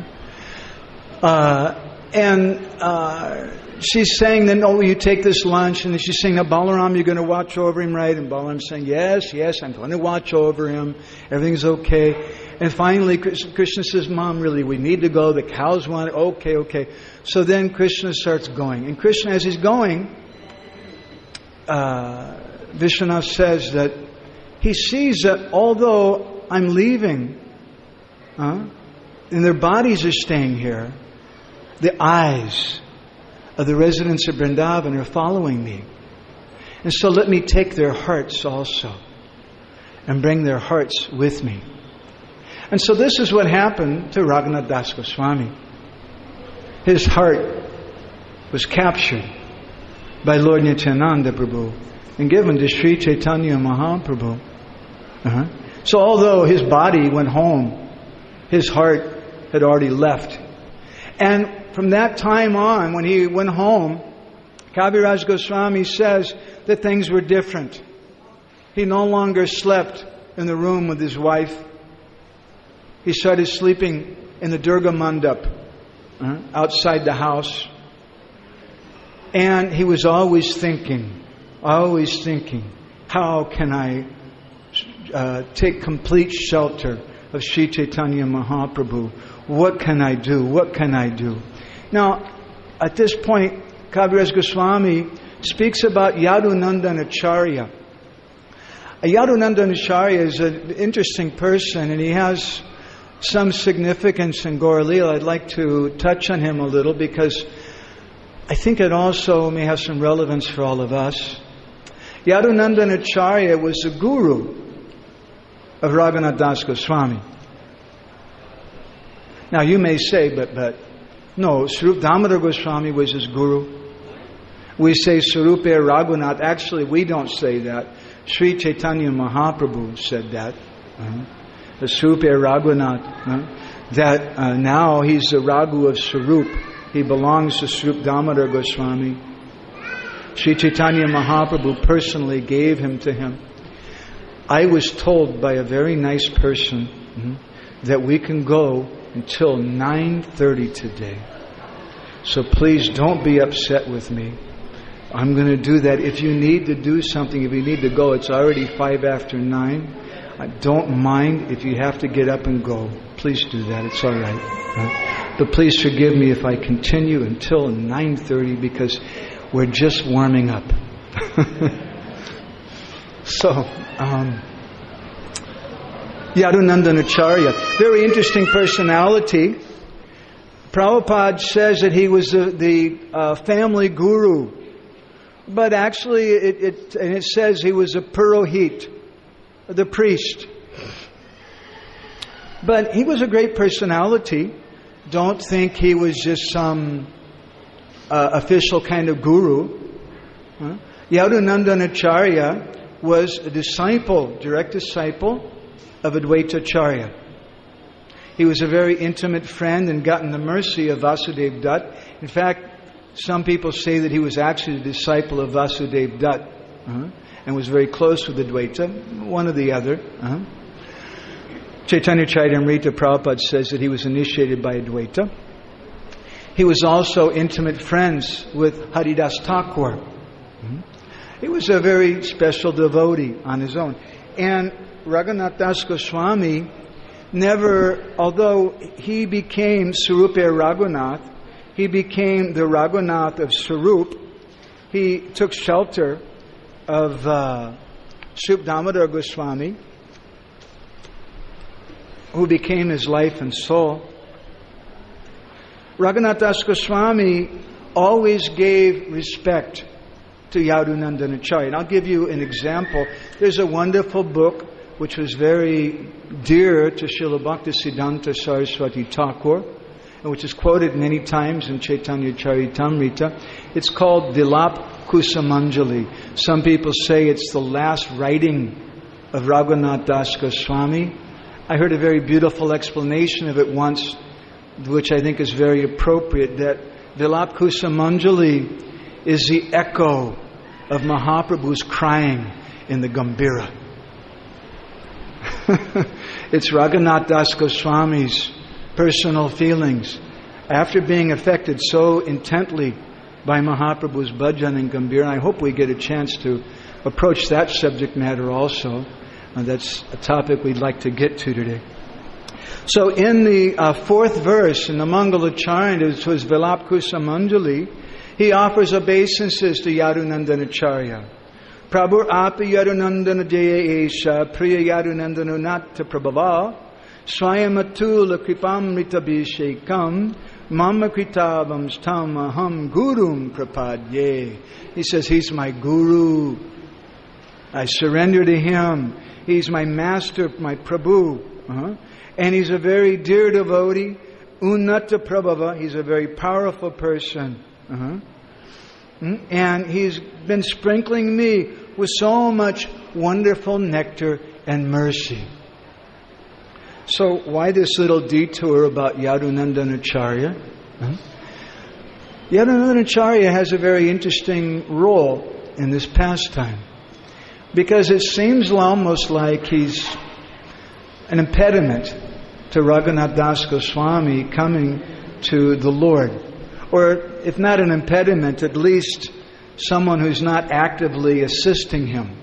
She's saying then, oh, you take this lunch. And then she's saying, now Balaram, you're going to watch over him, right? And Balaram's saying, yes, I'm going to watch over him. Everything's okay. And finally, Krishna says, Mom, really, we need to go. The cows want it. Okay. So then Krishna starts going. And Krishna, as he's going, Vishwanath says that he sees that although I'm leaving, and their bodies are staying here, the eyes of the residents of Vrindavan are following me. And so let me take their hearts also and bring their hearts with me. And so this is what happened to Raghunath Das Goswami. His heart was captured by Lord Nityananda Prabhu and given to Sri Chaitanya Mahaprabhu. So although his body went home, his heart had already left. And from that time on, when he went home, Kaviraj Goswami says that things were different. He no longer slept in the room with his wife. He started sleeping in the Durga Mandap outside the house. And he was always thinking, how can I take complete shelter of Sri Chaitanya Mahaprabhu? What can I do? Now, at this point, Kaviraj Goswami speaks about Yadunandan Acharya. Yadunandan Acharya is an interesting person, and he has some significance in Gaur Leela. I'd like to touch on him a little because I think it also may have some relevance for all of us. Yadunandan Acharya was the guru of Raghunath Das Goswami. Now you may say, but no, Swarup Damodar Goswami was his guru. We say Swarupa Raghunath. Actually, we don't say that. Sri Chaitanya Mahaprabhu said that. The Swarupa Raghunath. That now he's the Raghu of Swarup. He belongs to Swarup Damodar Goswami. Sri Chaitanya Mahaprabhu personally gave him to him. I was told by a very nice person that we can go until 9:30 today. So please don't be upset with me. I'm going to do that. If you need to do something, if you need to go, it's already 9:05. I don't mind if you have to get up and go. Please do that. It's all right. But please forgive me if I continue until 9:30 because we're just warming up. So, Yadunandan Acharya, very interesting personality. Prabhupada says that he was the family guru, but actually it says he was a Purohit, the priest. But he was a great personality. Don't think he was just some official kind of guru. Yadunandan Acharya was a disciple, direct disciple of Advaita Acharya. He was a very intimate friend and gotten the mercy of Vasudev Dutt. In fact, some people say that he was actually a disciple of Vasudev Dutt and was very close with Advaita, one or the other. Chaitanya Charitamrita Prabhupada says that he was initiated by Advaita. He was also intimate friends with Haridas Thakur. He was a very special devotee on his own. And Raghunath Das Goswami never, although he became Sarupa Raghunath, he became the Raghunath of Sarup. He took shelter of Srup Damodar Goswami, who became his life and soul. Raghunath Das Goswami always gave respect to Yadunandan Acharya. And I'll give you an example. There's a wonderful book which was very dear to Srila Bhaktisiddhanta Saraswati Thakur, and which is quoted many times in Chaitanya Charitamrita. It's called Vilap Kusumanjali. Some people say it's the last writing of Raghunath Das Goswami. I heard a very beautiful explanation of it once, which I think is very appropriate, that Vilap Kusumanjali is the echo of Mahaprabhu's crying in the Gambhira. It's Raghunath Das Goswami's personal feelings after being affected so intently by Mahaprabhu's bhajan and Gambhira. I hope we get a chance to approach that subject matter also. That's a topic we'd like to get to today. So in the fourth verse, in the Mangalacharya, which was Vilap Kusumanjali, he offers obeisances to Yadunandan Acharya. Prabhu api Yadunandana Jaya Esha Priya Yadunandana Natta Prabhava Swayamatula Kripamrita Bhishekam Mama Kritabam Stam Aham Gurum Prapadye. He says, he's my guru. I surrender to him. He's my master, my Prabhu. And he's a very dear devotee. Unnata Prabhava. He's a very powerful person. And he's been sprinkling me with so much wonderful nectar and mercy. So why this little detour about Yadunandan Acharya? Yadunandan Acharya has a very interesting role in this pastime, because it seems almost like he's an impediment to Raghunath Das Goswami coming to the Lord. Or if not an impediment, at least someone who's not actively assisting him.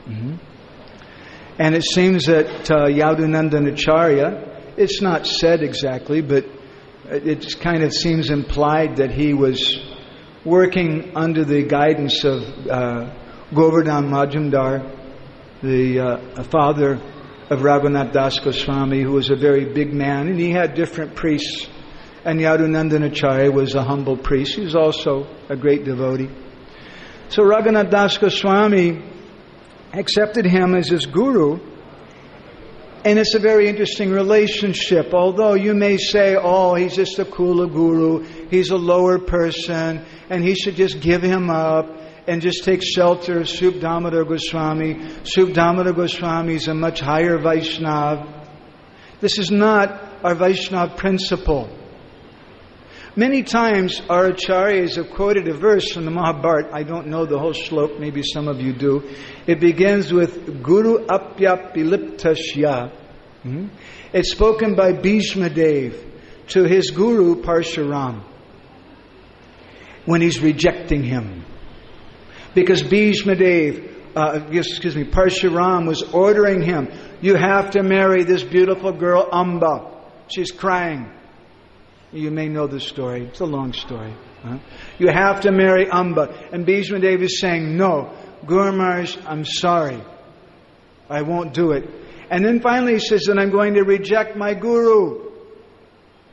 And it seems that Yadunandan Acharya, it's not said exactly, but it kind of seems implied that he was working under the guidance of Govardhan Majumdar, the father of Raghunath Das Goswami, who was a very big man, and he had different priests. And Yadunandan Acharya was a humble priest. He was also a great devotee. So Raghunath Das Goswami accepted him as his guru. And it's a very interesting relationship. Although you may say, oh, he's just a Kula guru, he's a lower person, and he should just give him up and just take shelter of Srup Damodar Goswami. Srup Damodar Goswami is a much higher Vaishnava. This is not our Vaishnava principle. Many times our acharyas have quoted a verse from the Mahabharata. I don't know the whole shlok, maybe some of you do. It begins with Guru Apyapiliptashya. It's spoken by Bhishma Dev to his guru Parshuram when he's rejecting him. Because Bhishma Dev, Parshuram was ordering him, you have to marry this beautiful girl Amba. She's crying. You may know the story. It's a long story. You have to marry Amba. And Bhishma Dev is saying, no, Guru Maharaj, I'm sorry. I won't do it. And then finally he says that I'm going to reject my guru.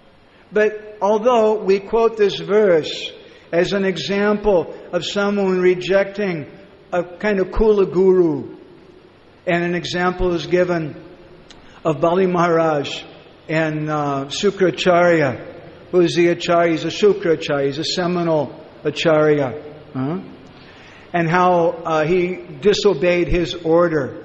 But although we quote this verse as an example of someone rejecting a kind of Kula Guru, and an example is given of Bali Maharaj and Sukracharya, who is the Acharya. He's a Sukracharya, he's a seminal Acharya. And how he disobeyed his order.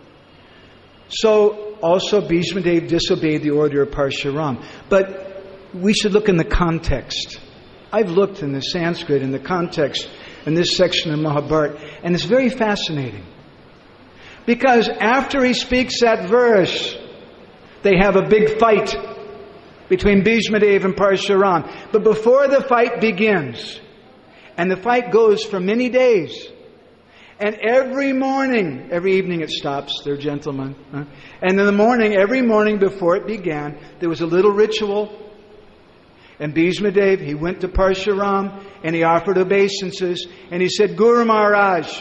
So also Bhishma Dev disobeyed the order of Parshuram. But we should look in the context. I've looked in the Sanskrit, in the context, in this section of Mahabharata, and it's very fascinating. Because after he speaks that verse, they have a big fight between Bhishma Dev and Parshuram. But before the fight begins, and the fight goes for many days, and every morning, every evening it stops, they're gentlemen. And in the morning, every morning before it began, there was a little ritual. And Bhishma Dev, he went to Parshuram and he offered obeisances. And he said, Guru Maharaj,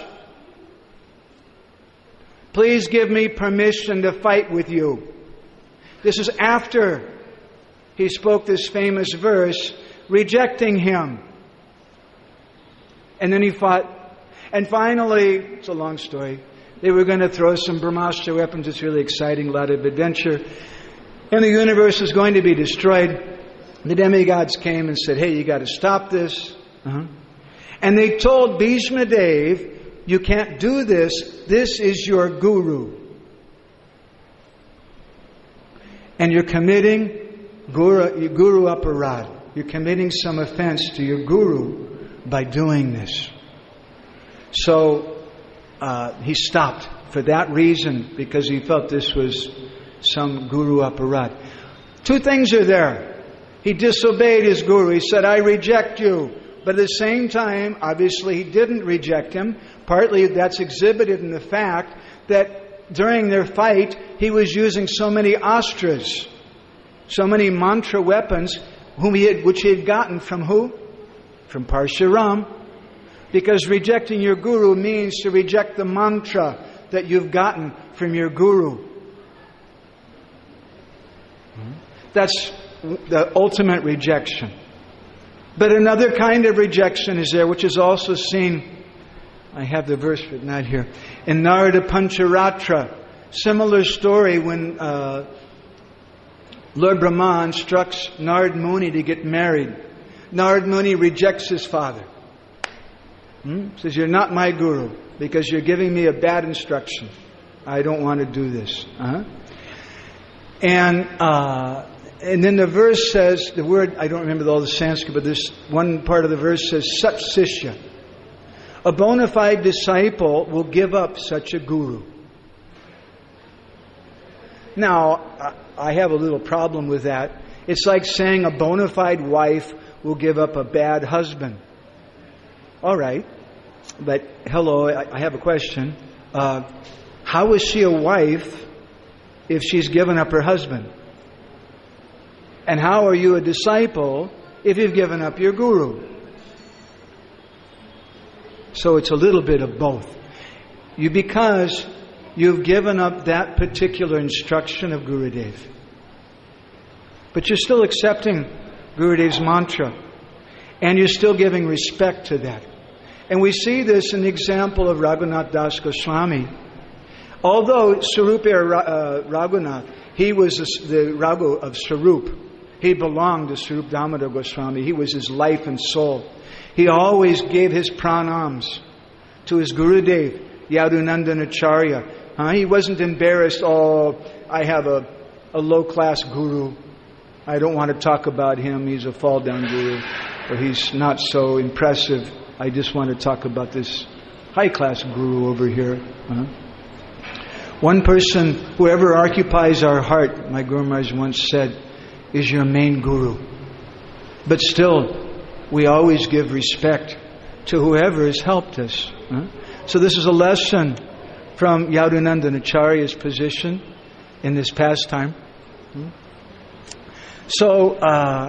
please give me permission to fight with you. This is after he spoke this famous verse, rejecting him. And then he fought. And finally, it's a long story, they were going to throw some Brahmastra weapons. It's really exciting, a lot of adventure. And the universe is going to be destroyed. The demigods came and said, hey, you got to stop this. And they told Bhishma Dev, you can't do this. This is your guru. And you're committing guru aparad. You're committing some offense to your guru by doing this. So he stopped for that reason, because he felt this was some guru aparad. Two things are there. He disobeyed his guru. He said, I reject you. But at the same time, obviously he didn't reject him. Partly that's exhibited in the fact that during their fight, he was using so many astras, so many mantra weapons, which he had gotten from who? From Parshuram. Because rejecting your guru means to reject the mantra that you've gotten from your guru. That's the ultimate rejection. But another kind of rejection is there, which is also seen, I have the verse but not here, in Narada Pancharatra. Similar story when Lord Brahma instructs Narad Muni to get married. Narad Muni rejects his father. Says, you're not my guru because you're giving me a bad instruction. I don't want to do this. And then the verse says, the word, I don't remember all the Sanskrit, but this one part of the verse says, Sat Sishya. A bona fide disciple will give up such a guru. Now, I have a little problem with that. It's like saying a bona fide wife will give up a bad husband. All right. But, hello, I have a question. How is she a wife if she's given up her husband? And how are you a disciple if you've given up your guru? So it's a little bit of both. Because you've given up that particular instruction of Gurudev. But you're still accepting Gurudev's mantra. And you're still giving respect to that. And we see this in the example of Raghunath Das Goswami. Although Swarupa Raghunath, he was the Raghu of Swarup. He belonged to Swarup Damodar Goswami. He was his life and soul. He always gave his pranams to his Gurudev, Yadunandan Acharya. He wasn't embarrassed, I have a low-class guru. I don't want to talk about him. He's a fall-down guru. Or he's not so impressive. I just want to talk about this high-class guru over here. One person, whoever occupies our heart, my Guru Maharaj once said, is your main guru. But still, we always give respect to whoever has helped us. So this is a lesson from Yadunandan Acharya's position in this pastime. So,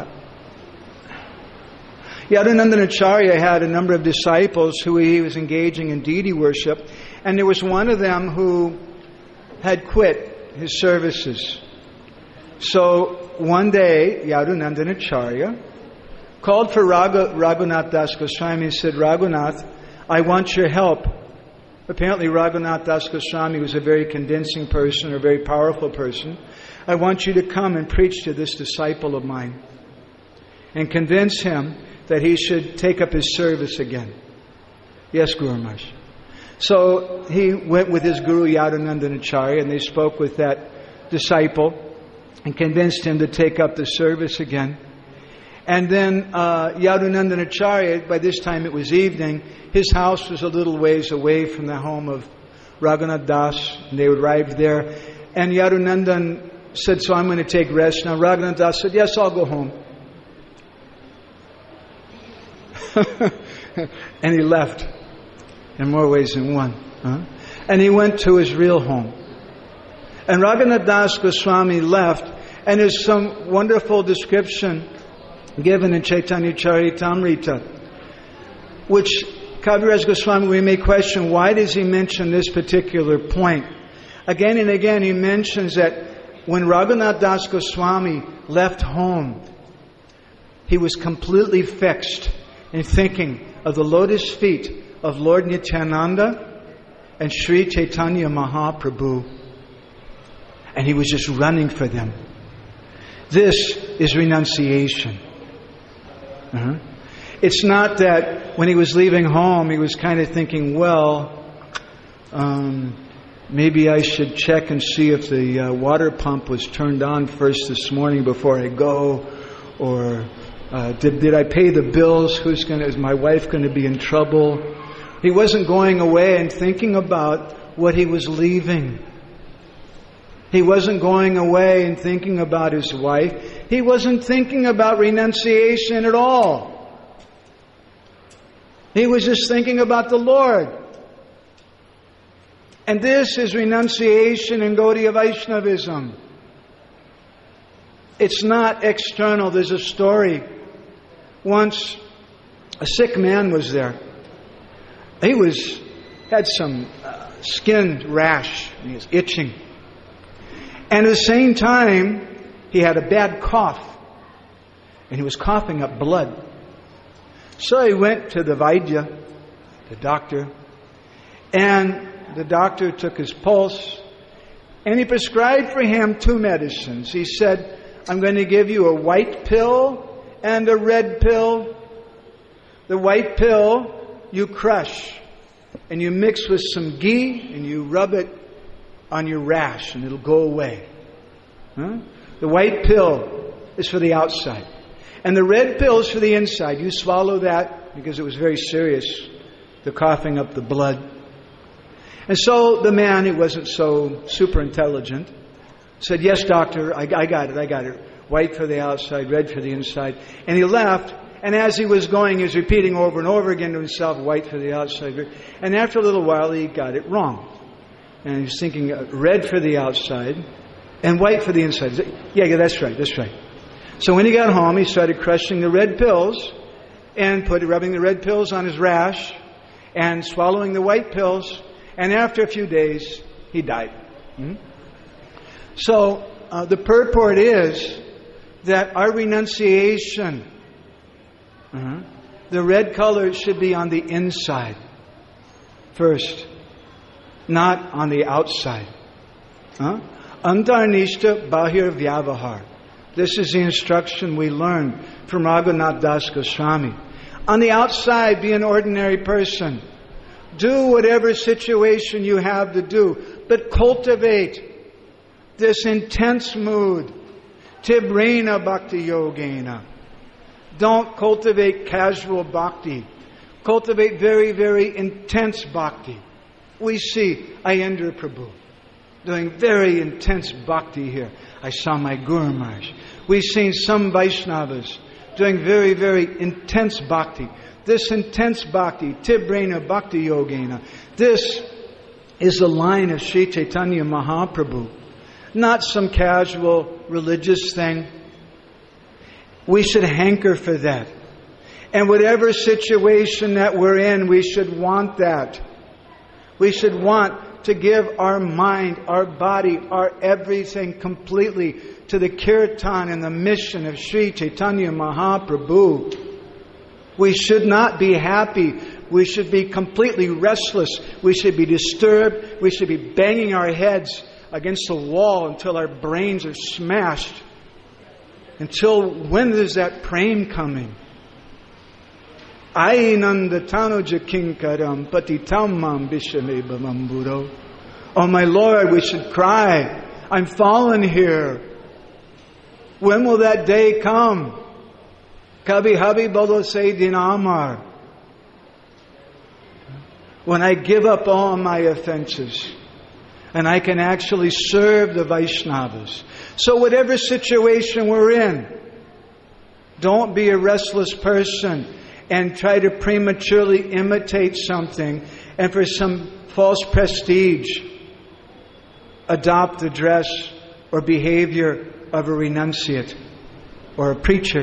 Yadunandan Acharya had a number of disciples who he was engaging in deity worship, and there was one of them who had quit his services. So one day, Yadunandanacharya called for Raghunath Das Goswami and said, Raghunath, I want your help. Apparently Raghunath Das Goswami was a very convincing person, a very powerful person. I want you to come and preach to this disciple of mine and convince him that he should take up his service again. Yes, Guru Maharaj. So he went with his Guru Yadunandanacharya and they spoke with that disciple and convinced him to take up the service again. And then Yadunandanacharya, by this time it was evening, his house was a little ways away from the home of Raghunath Das. And they arrived there. And Yadunandan said, so I'm going to take rest. Now Raghunath Das said, yes, I'll go home. And he left in more ways than one. And he went to his real home. And Raghunath Das Goswami left. And there's some wonderful description given in Chaitanya Charitamrita, which Kaviraj Goswami, we may question, why does he mention this particular point? Again and again he mentions that when Raghunath Das Goswami left home, he was completely fixed in thinking of the lotus feet of Lord Nityananda and Sri Chaitanya Mahaprabhu. And he was just running for them. This is renunciation. It's not that when he was leaving home, he was kind of thinking, well, maybe I should check and see if the water pump was turned on first this morning before I go, or did I pay the bills? Is my wife going to be in trouble? He wasn't going away and thinking about what he was leaving. He wasn't going away and thinking about his wife. He wasn't thinking about renunciation at all. He was just thinking about the Lord. And this is renunciation in Gaudiya Vaishnavism. It's not external. There's a story. Once a sick man was there. He had some skin rash. He was itching. And at the same time, he had a bad cough. And he was coughing up blood. So he went to the Vaidya, the doctor. And the doctor took his pulse. And he prescribed for him 2 medicines. He said, I'm going to give you a white pill and a red pill. The white pill you crush. And you mix with some ghee and you rub it on your rash and it'll go away. The white pill is for the outside. And the red pill is for the inside. You swallow that because it was very serious, the coughing up the blood. And so the man, who wasn't so super intelligent, said, yes, doctor, I got it. White for the outside, red for the inside. And he left. And as he was going, he was repeating over and over again to himself, white for the outside. And after a little while, he got it wrong. And he was thinking red for the outside and white for the inside. Yeah, that's right. So when he got home, he started crushing the red pills and rubbing the red pills on his rash and swallowing the white pills. And after a few days, he died. So the purport is that our renunciation, the red color should be on the inside first, not on the outside. Antarnishta Bahir Vyavahar. This is the instruction we learn from Raghunath Das Goswami. On the outside, be an ordinary person. Do whatever situation you have to do, but cultivate this intense mood. Tibrena Bhakti Yogena. Don't cultivate casual bhakti. Cultivate very, very intense bhakti. We see Ayendra Prabhu doing very intense bhakti here. I saw my Guru Maharaj. We've seen some Vaishnavas doing very, very intense bhakti. This intense bhakti, Tibrena Bhakti Yogena. This is the line of Sri Chaitanya Mahaprabhu. Not some casual religious thing. We should hanker for that. And whatever situation that we're in, we should want that. We should want to give our mind, our body, our everything completely to the kirtan and the mission of Sri Chaitanya Mahaprabhu. We should not be happy. We should be completely restless. We should be disturbed. We should be banging our heads against the wall until our brains are smashed. Until when is that prem coming? Ainandatano jakinkaram patitamam bishame bhamamburo. Oh my Lord, we should cry. I'm fallen here. When will that day come? Kabhi habi bolo se din amar. When I give up all my offenses and I can actually serve the Vaishnavas. So whatever situation we're in, don't be a restless person and try to prematurely imitate something and for some false prestige adopt the dress or behavior of a renunciate or a preacher.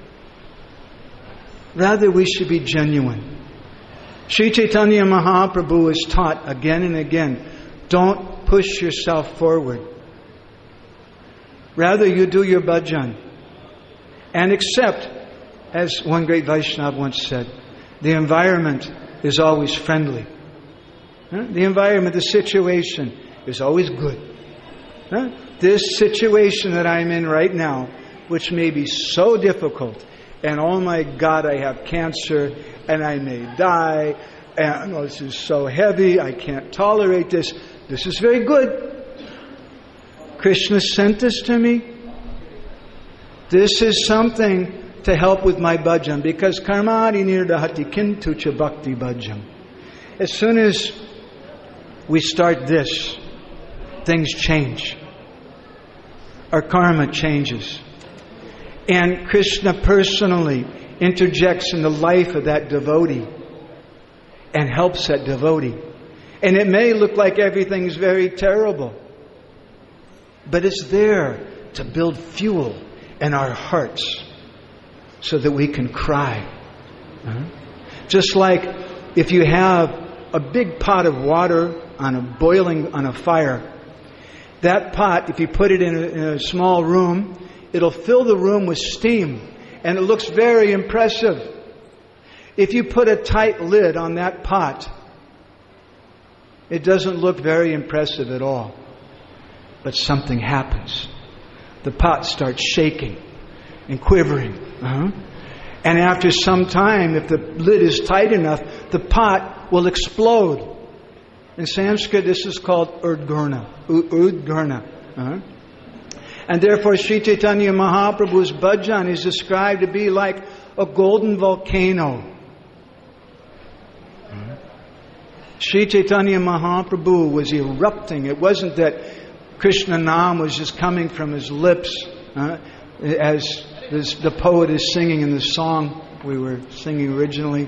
Rather, we should be genuine. Sri Chaitanya Mahaprabhu is taught again and again, don't push yourself forward. Rather, you do your bhajan. And accept, as one great Vaishnava once said, the environment is always friendly. The environment, the situation is always good. This situation that I'm in right now, which may be so difficult, and oh my God, I have cancer, and I may die, and oh, this is so heavy, I can't tolerate this. This is very good. Krishna sent this to me. This is something to help with my bhajan, because karmani nirdahati kintu cha bhakti bhajan. As soon as we start this, things change. Our karma changes. And Krishna personally interjects in the life of that devotee and helps that devotee. And it may look like everything's very terrible, but it's there to build fuel in our hearts so that we can cry. Just like if you have a big pot of water on a fire, that pot, if you put it in a small room, it'll fill the room with steam and it looks very impressive. If you put a tight lid on that pot, it doesn't look very impressive at all. But something happens. The pot starts shaking and quivering. And after some time, if the lid is tight enough, the pot will explode. In Sanskrit, this is called Udgurna. And therefore, Sri Chaitanya Mahaprabhu's bhajan is described to be like a golden volcano. Sri Chaitanya Mahaprabhu was erupting. It wasn't that Krishna Nam was just coming from his lips, as the poet is singing in the song we were singing originally.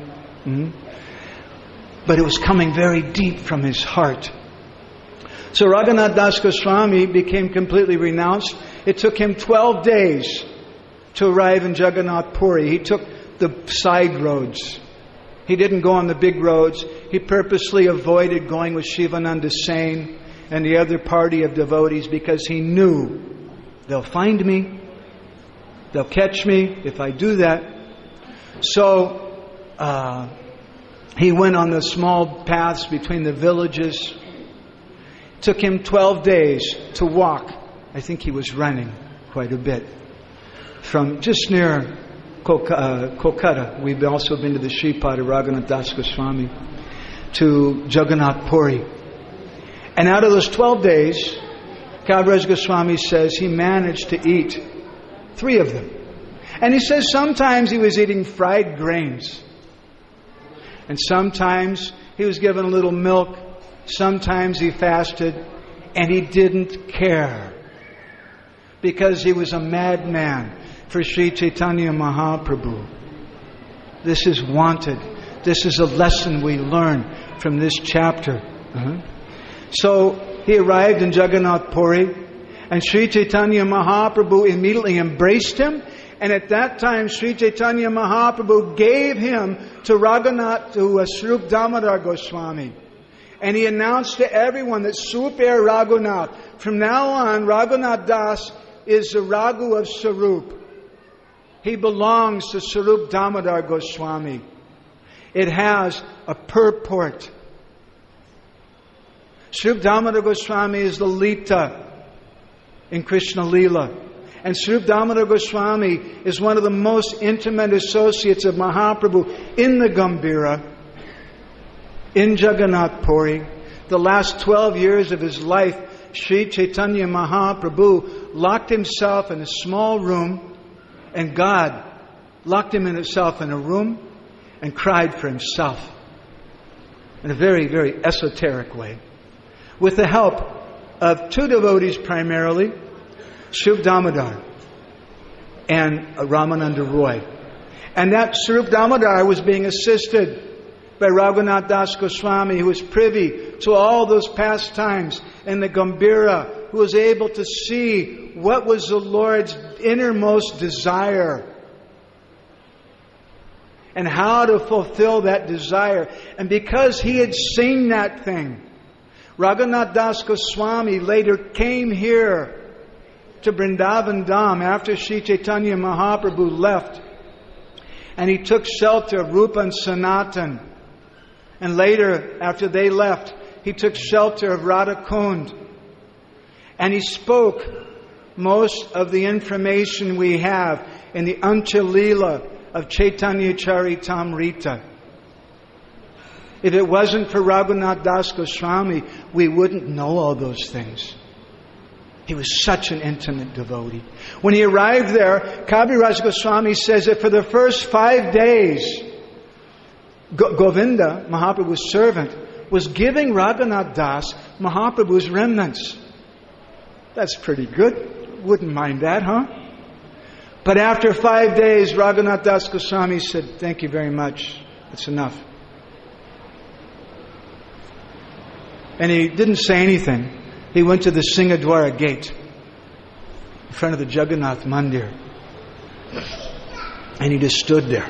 But it was coming very deep from his heart. So Raghunath Das Goswami became completely renounced. It took him 12 days to arrive in Jagannath Puri. He took the side roads. He didn't go on the big roads. He purposely avoided going with Shivananda Sain and the other party of devotees because he knew they'll find me, they'll catch me if I do that. So he went on the small paths between the villages. It took him 12 days to walk. I think he was running quite a bit. From just near Kolkata, we've also been to the Shripad of Raghunath Das Goswami, to Jagannath Puri. And out of those 12 days, Kaviraj Goswami says he managed to eat 3 of them. And he says sometimes he was eating fried grains. And sometimes he was given a little milk. Sometimes he fasted. And he didn't care. Because he was a madman for Sri Chaitanya Mahaprabhu. This is wanted. This is a lesson we learn from this chapter. So he arrived in Jagannath Puri, and Sri Chaitanya Mahaprabhu immediately embraced him. And at that time, Sri Chaitanya Mahaprabhu gave him to Raghunath, to Swarup Damodar Goswami. And he announced to everyone that Super Raghunath, from now on, Raghunath Das is the Raghu of Sarup. He belongs to Sarup Damodar Goswami. It has a purport. Sarup Damodar Goswami is the Lita in Krishna Leela. And Sarup Damodar Goswami is one of the most intimate associates of Mahaprabhu in the Gambhira, in Jagannath Puri. The last 12 years of his life, Sri Chaitanya Mahaprabhu locked himself in a small room, and God locked him in himself in a room and cried for himself in a very, very esoteric way. With the help of two devotees primarily, Sarup Damodar and Ramananda Roy. And that Sarup Damodar was being assisted by Raghunath Das Goswami, who was privy to all those pastimes in the Gambhira, who was able to see what was the Lord's innermost desire and how to fulfill that desire. And because he had seen that thing, Raghunath Das Goswami later came here to Vrindavan Dham after Sri Chaitanya Mahaprabhu left, and he took shelter of Rupa and Sanatan. And later, after they left, he took shelter of Radha Kund. And he spoke most of the information we have in the Antya-lila of Chaitanya Charitamrita. If it wasn't for Raghunath Das Goswami, we wouldn't know all those things. He was such an intimate devotee. When he arrived there, Kaviraj Goswami says that for the first 5 days, Govinda, Mahaprabhu's servant, was giving Raghunath Das Mahaprabhu's remnants. That's pretty good. Wouldn't mind that, huh? But after 5 days, Raghunath Das Goswami said, "Thank you very much. That's enough." And he didn't say anything. He went to the Singadwara gate in front of the Jagannath Mandir. And he just stood there.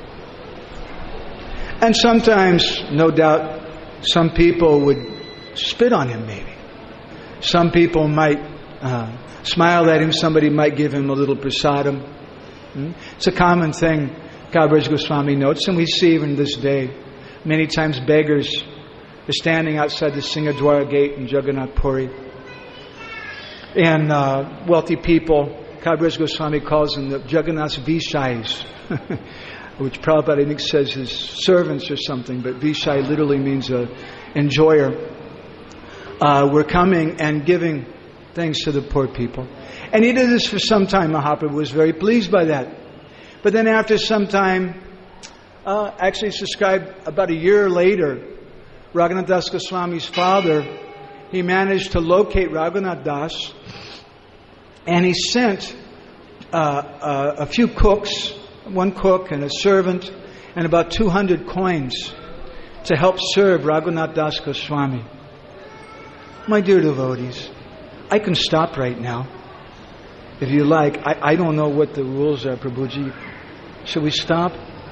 And sometimes, no doubt, some people would spit on him maybe. Some people might smile at him. Somebody might give him a little prasadam. It's a common thing, Kaviraj Goswami notes, and we see even this day. Many times beggars are standing outside the Singadwara gate in Jagannath Puri. And wealthy people, Kaviraj Goswami calls them the Jagannath's Vishais, which Prabhupada, I think, says his servants or something, but Vishai literally means enjoyer. Were coming and giving things to the poor people. And he did this for some time. Mahaprabhu was very pleased by that. But then after some time, actually it's described about a year later, Raghunath Das Goswami's father, he managed to locate Raghunath Das, and he sent a few cooks, one cook and a servant, and about 200 coins to help serve Raghunath Das Goswami. My dear devotees, I can stop right now if you like. I don't know what the rules are, Prabhuji. Should we stop?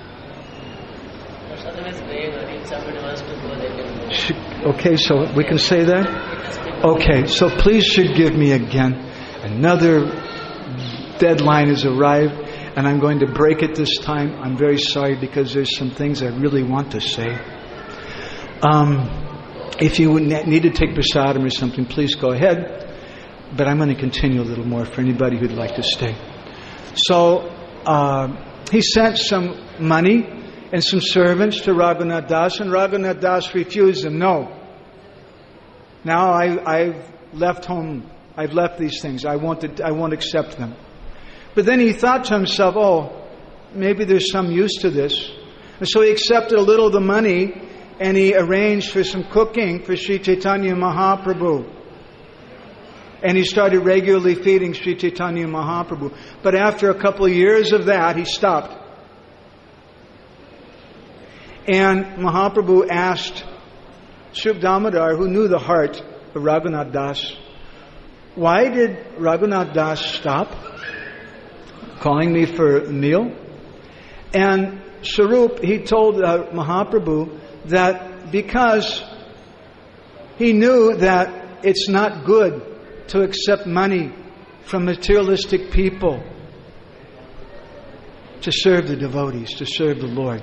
Okay, so we can say that? Okay, so please forgive me again. Another deadline has arrived, and I'm going to break it this time. I'm very sorry because there's some things I really want to say. If you need to take prasadam or something, please go ahead. But I'm going to continue a little more for anybody who'd like to stay. So he sent some money and some servants to Raghunath Das, and Raghunath Das refused them. No. Now I've left home. I've left these things. I won't accept them. But then he thought to himself, oh, maybe there's some use to this. And so he accepted a little of the money, and he arranged for some cooking for Sri Chaitanya Mahaprabhu. And he started regularly feeding Sri Chaitanya Mahaprabhu. But after a couple of years of that, he stopped. And Mahaprabhu asked Sarup Damodar, who knew the heart of Raghunath Das, why did Raghunath Das stop calling me for a meal? And Sarup, he told Mahaprabhu that because He knew that it's not good to accept money from materialistic people to serve the devotees, to serve the Lord.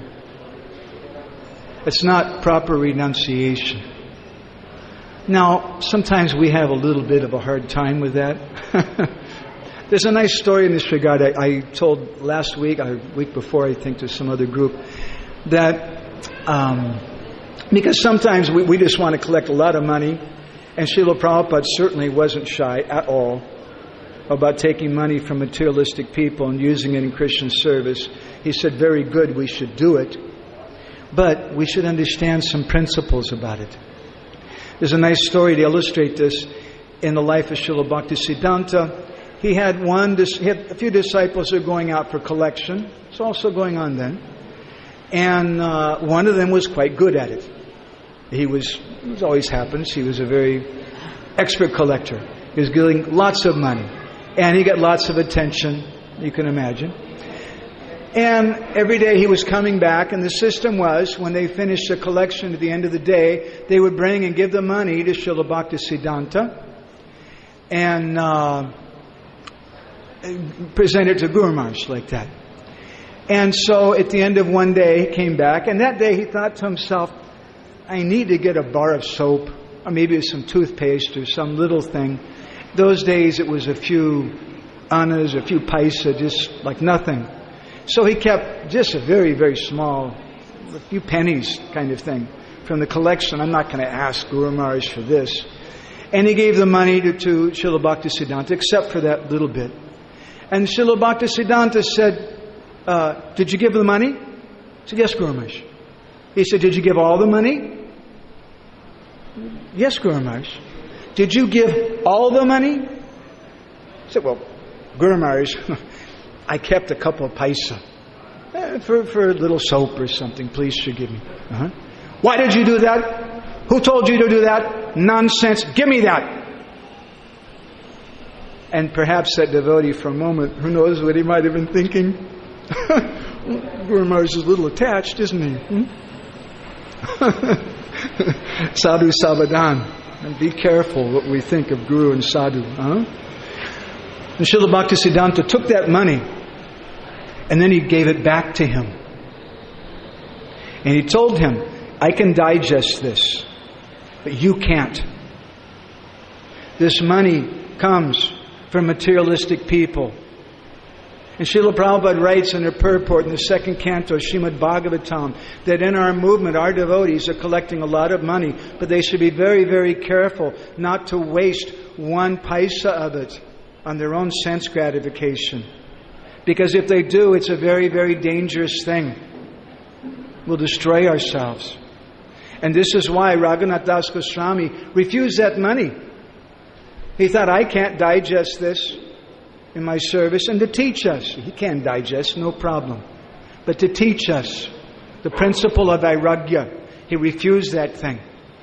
It's not proper renunciation. Now, sometimes we have a little bit of a hard time with that. There's a nice story in this regard I told last week, or week before, I think, to some other group, that because sometimes we just want to collect a lot of money, and Srila Prabhupada certainly wasn't shy at all about taking money from materialistic people and using it in Christian service. He said, very good, we should do it, but we should understand some principles about it. There's a nice story to illustrate this in the life of Srila Bhaktisiddhanta. He had a few disciples who were going out for collection. It's also going on then. And one of them was quite good at it. It always happens, he was a very expert collector. He was getting lots of money. And he got lots of attention, you can imagine. And every day he was coming back, and the system was, when they finished the collection at the end of the day, they would bring and give the money to Srila Bhaktisiddhanta and present it to Guru Maharaj like that. And so at the end of one day, he came back, and that day he thought to himself, I need to get a bar of soap, or maybe some toothpaste or some little thing. Those days it was a few annas, a few paisa, just like nothing. So he kept just a very, very small, a few pennies kind of thing from the collection. I'm not going to ask Guru Maharaj for this. And he gave the money to Srila Bhaktisiddhanta, except for that little bit. And Srila Bhaktisiddhanta said, did you give the money? He said, yes, Guru Maharaj. He said, did you give all the money? Yes, Guru Maharaj. Did you give all the money? He said, well, Guru Maharaj, I kept a couple of paisa for a little soap or something. Please forgive me. Why did you do that? Who told you to do that? Nonsense. Give me that. And perhaps that devotee for a moment, who knows what he might have been thinking? Guru Maharaj is a little attached, isn't he? Sadhu Savadhan. And be careful what we think of Guru and Sadhu. And Srila Bhaktisiddhanta took that money and then he gave it back to him. And he told him, I can digest this, but you can't. This money comes from materialistic people. And Srila Prabhupada writes in her purport in the second canto of Srimad Bhagavatam that in our movement, our devotees are collecting a lot of money, but they should be very, very careful not to waste one paisa of it on their own sense gratification. Because if they do, it's a very, very dangerous thing. We'll destroy ourselves. And this is why Raghunath Das Goswami refused that money. He thought, I can't digest this in my service, and to teach us. He can digest, no problem. But to teach us the principle of Vairagya, he refused that thing.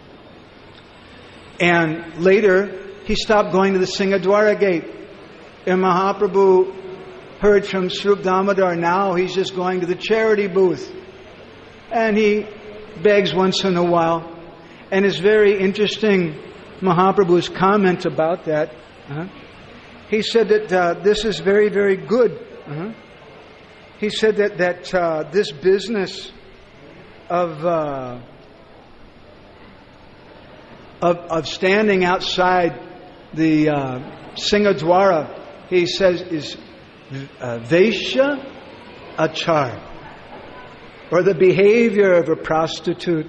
And later, he stopped going to the Singadwara gate. And Mahaprabhu heard from Swarup Damodar, now he's just going to the charity booth. And he begs once in a while. And it's very interesting, Mahaprabhu's comment about that. He said that this is very, very good. He said that this business of standing outside the Singadwara, he says, is Vaishya Achar, or the behavior of a prostitute.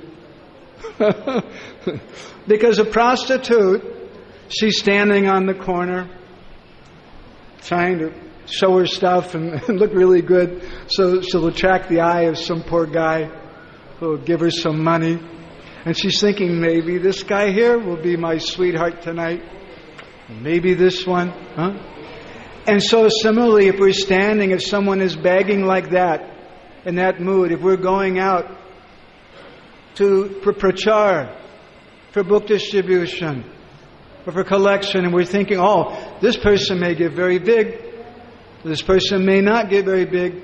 Because a prostitute, she's standing on the corner, trying to show her stuff and look really good, so she'll attract the eye of some poor guy who'll give her some money. And she's thinking, maybe this guy here will be my sweetheart tonight. Maybe this one. And so similarly, if we're standing, if someone is begging like that, in that mood, if we're going out for prachar, for book distribution, or for collection, and we're thinking, oh, this person may give very big, this person may not give very big.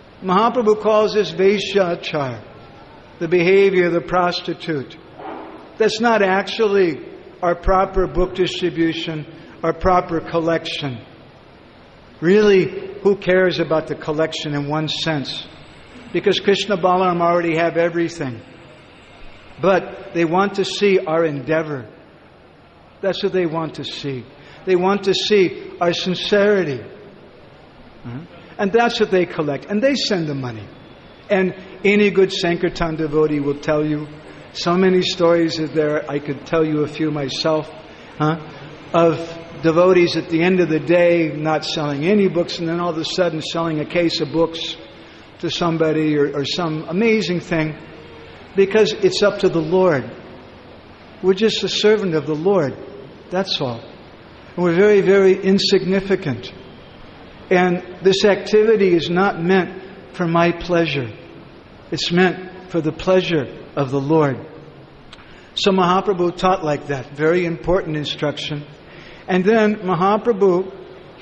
Mahaprabhu calls this Vaishya Achar, the behavior of the prostitute. That's not actually our proper book distribution, our proper collection. Really, who cares about the collection in one sense? Because Krishna Balaram already have everything. But they want to see our endeavor. That's what they want to see. They want to see our sincerity. And that's what they collect. And they send the money. And any good Sankirtan devotee will tell you so many stories are there. I could tell you a few myself, of devotees at the end of the day not selling any books, and then all of a sudden selling a case of books to somebody or some amazing thing, because it's up to the Lord. We're just a servant of the Lord. That's all. And we're very, very insignificant. And this activity is not meant for my pleasure. It's meant for the pleasure of the Lord. So Mahaprabhu taught like that. Very important instruction. And then Mahaprabhu,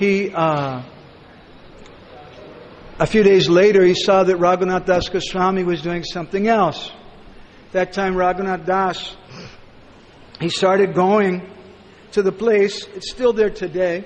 a few days later, he saw that Raghunath Das Goswami was doing something else. That time Raghunath Das, he started going to the place. It's still there today.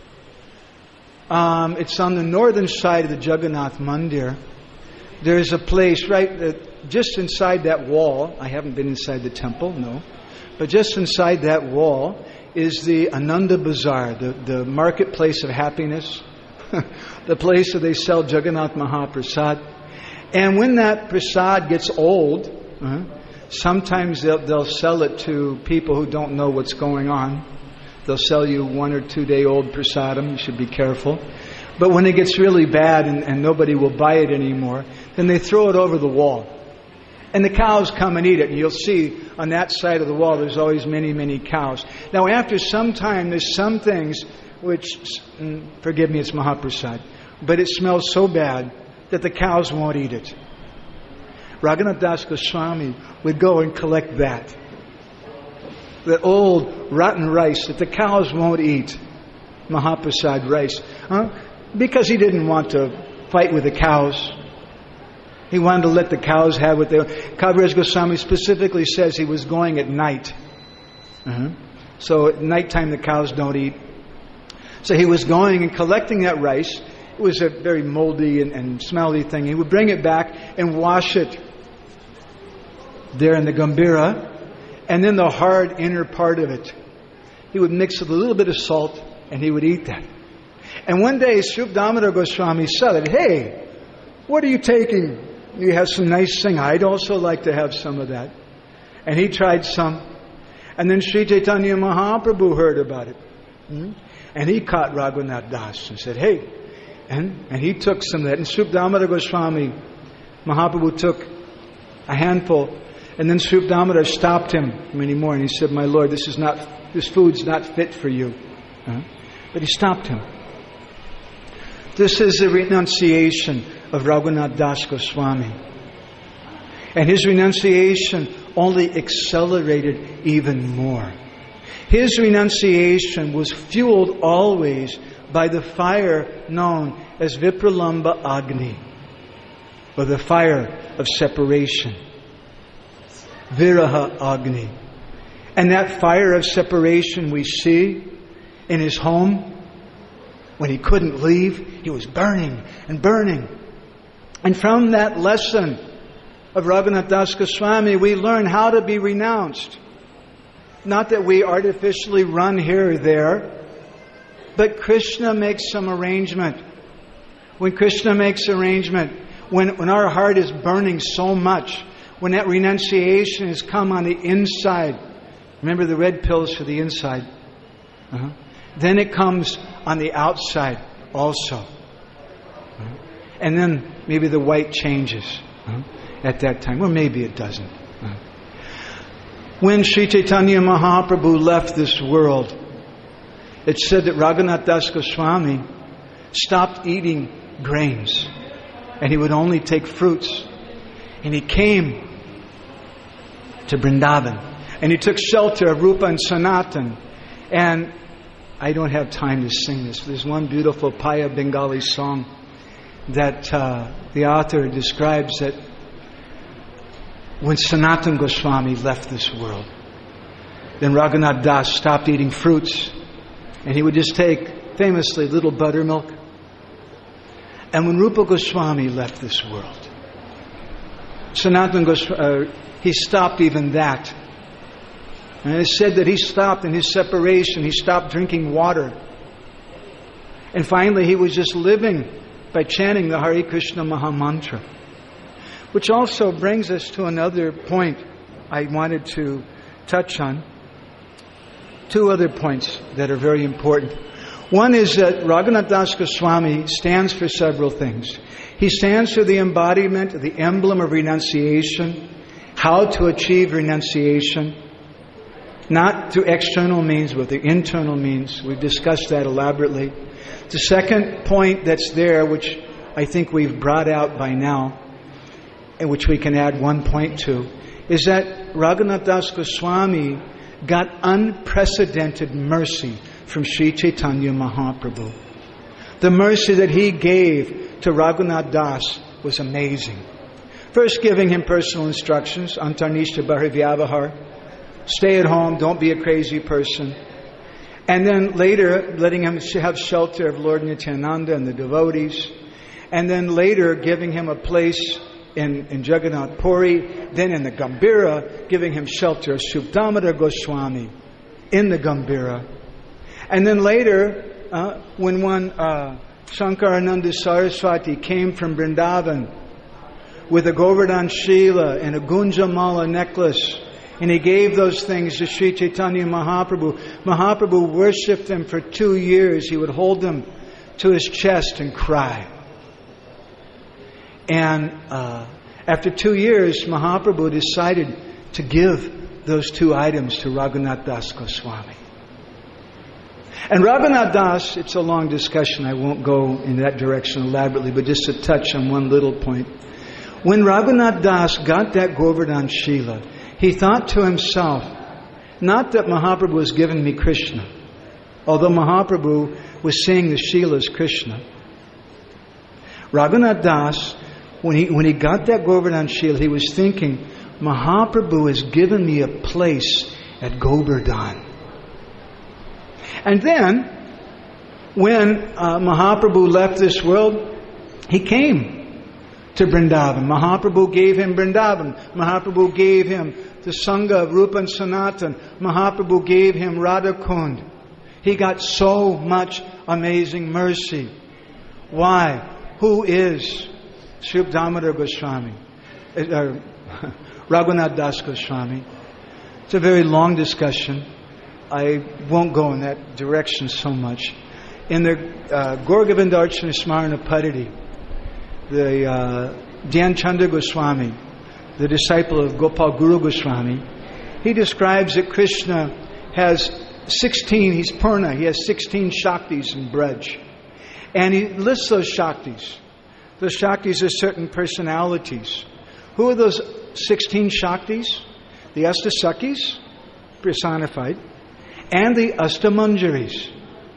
It's on the northern side of the Jagannath Mandir. There's a place just inside that wall. I haven't been inside the temple, no. But just inside that wall is the Ananda Bazaar, the marketplace of happiness. The place where they sell Jagannath Mahaprasad. And when that prasad gets old, sometimes they'll sell it to people who don't know what's going on. They'll sell you 1 or 2 day old prasadam. You should be careful. But when it gets really bad and nobody will buy it anymore, then they throw it over the wall. And the cows come and eat it. And you'll see on that side of the wall there's always many, many cows. Now after some time, there's some things which, forgive me, it's Mahaprasad, but it smells so bad that the cows won't eat it. Raghunath Das Goswami would go and collect that. The old rotten rice that the cows won't eat. Mahaprasad rice. Because he didn't want to fight with the cows. He wanted to let the cows have what they... Kaviraj Goswami specifically says he was going at night. So at nighttime the cows don't eat. So he was going and collecting that rice. It was a very moldy and smelly thing. He would bring it back and wash it there in the Gambhira. And then the hard inner part of it, he would mix with a little bit of salt and he would eat that. And one day Srup Damodar Goswami said, "Hey, what are you taking? You have some nice thing. I'd also like to have some of that." And he tried some. And then Sri Chaitanya Mahaprabhu heard about it. And he caught Raghunath Das and said, "Hey." And he took some of that. And Srup Damodar Goswami, Mahaprabhu took a handful. And then Srup Damodar stopped him anymore. And he said, "My Lord, this food's not fit for you." But he stopped him. This is the renunciation of Raghunath Das Goswami. And his renunciation only accelerated even more. His renunciation was fueled always by the fire known as Vipralamba Agni, or the fire of separation. Viraha Agni. And that fire of separation we see in his home. When he couldn't leave, he was burning and burning. And from that lesson of Raghunath Das Goswami, we learn how to be renounced. Not that we artificially run here or there, but Krishna makes some arrangement. When Krishna makes arrangement, when our heart is burning so much, when that renunciation has come on the inside, remember the red pills for the inside, then it comes on the outside also. And then maybe the white changes at that time, or maybe it doesn't. When Sri Chaitanya Mahaprabhu left this world, it said that Raghunath Das Goswami stopped eating grains and he would only take fruits. And he came to Vrindavan and he took shelter of Rupa and Sanatan. And I don't have time to sing this. There's one beautiful Paya Bengali song that the author describes that when Sanatan Goswami left this world, Then Raghunath Das stopped eating fruits, and he would just take, famously, little buttermilk. And when Rupa Goswami left this world, Sanatana Goswami, he stopped even that. And it said that he stopped in his separation. He stopped drinking water. And finally, he was just living by chanting the Hare Krishna Maha Mantra. Which also brings us to another point I wanted to touch on. Two other points that are very important. One is that Raghunath Das Goswami stands for several things. He stands for the embodiment, the emblem of renunciation, how to achieve renunciation, not through external means, but through internal means. We've discussed that elaborately. The second point that's there, which I think we've brought out by now, and which we can add one point to, is that Raghunath Das Goswami got unprecedented mercy from Sri Chaitanya Mahaprabhu. The mercy that he gave to Raghunath Das was amazing. First, giving him personal instructions, Antarnishta Bharivyavahar, stay at home, don't be a crazy person. And then later, letting him have shelter of Lord Nityananda and the devotees. And then later, giving him a place in Jagannath Puri, then in the Gambhira, giving him shelter of Subdamodar Goswami in the Gambhira. And then later, when one Shankarananda Saraswati came from Vrindavan with a Govardhan Shila and a Gunjamala necklace, and he gave those things to Sri Chaitanya Mahaprabhu. Mahaprabhu worshipped them for 2 years. He would hold them to his chest and cry. And after 2 years, Mahaprabhu decided to give those 2 items to Raghunath Das Goswami. And Raghunath Das, it's a long discussion, I won't go in that direction elaborately, but just to touch on one little point. When Raghunath Das got that Govardhan Shila, he thought to himself, not that Mahaprabhu was giving me Krishna, although Mahaprabhu was seeing the Shila as Krishna. Raghunath Das, when he got that Govardhan Shila, he was thinking, Mahaprabhu has given me a place at Govardhan. And then, when Mahaprabhu left this world, he came to Vrindavan. Mahaprabhu gave him Vrindavan. Mahaprabhu gave him the Sangha of Rupa and Sanatan. Mahaprabhu gave him Radhakund. He got so much amazing mercy. Why? Who is Subdamodar Goswami? Raghunath Das Goswami. It's a very long discussion. I won't go in that direction so much. In the Gauragovindarchana Smarana Padati, the Dhyan Chandra Goswami, the disciple of Gopal Guru Goswami, he describes that Krishna has 16, he's Purna, he has 16 Shaktis in Braj. And he lists those Shaktis. Those Shaktis are certain personalities. Who are those 16 Shaktis? The Astasakis, personified, and the Astamanjaris.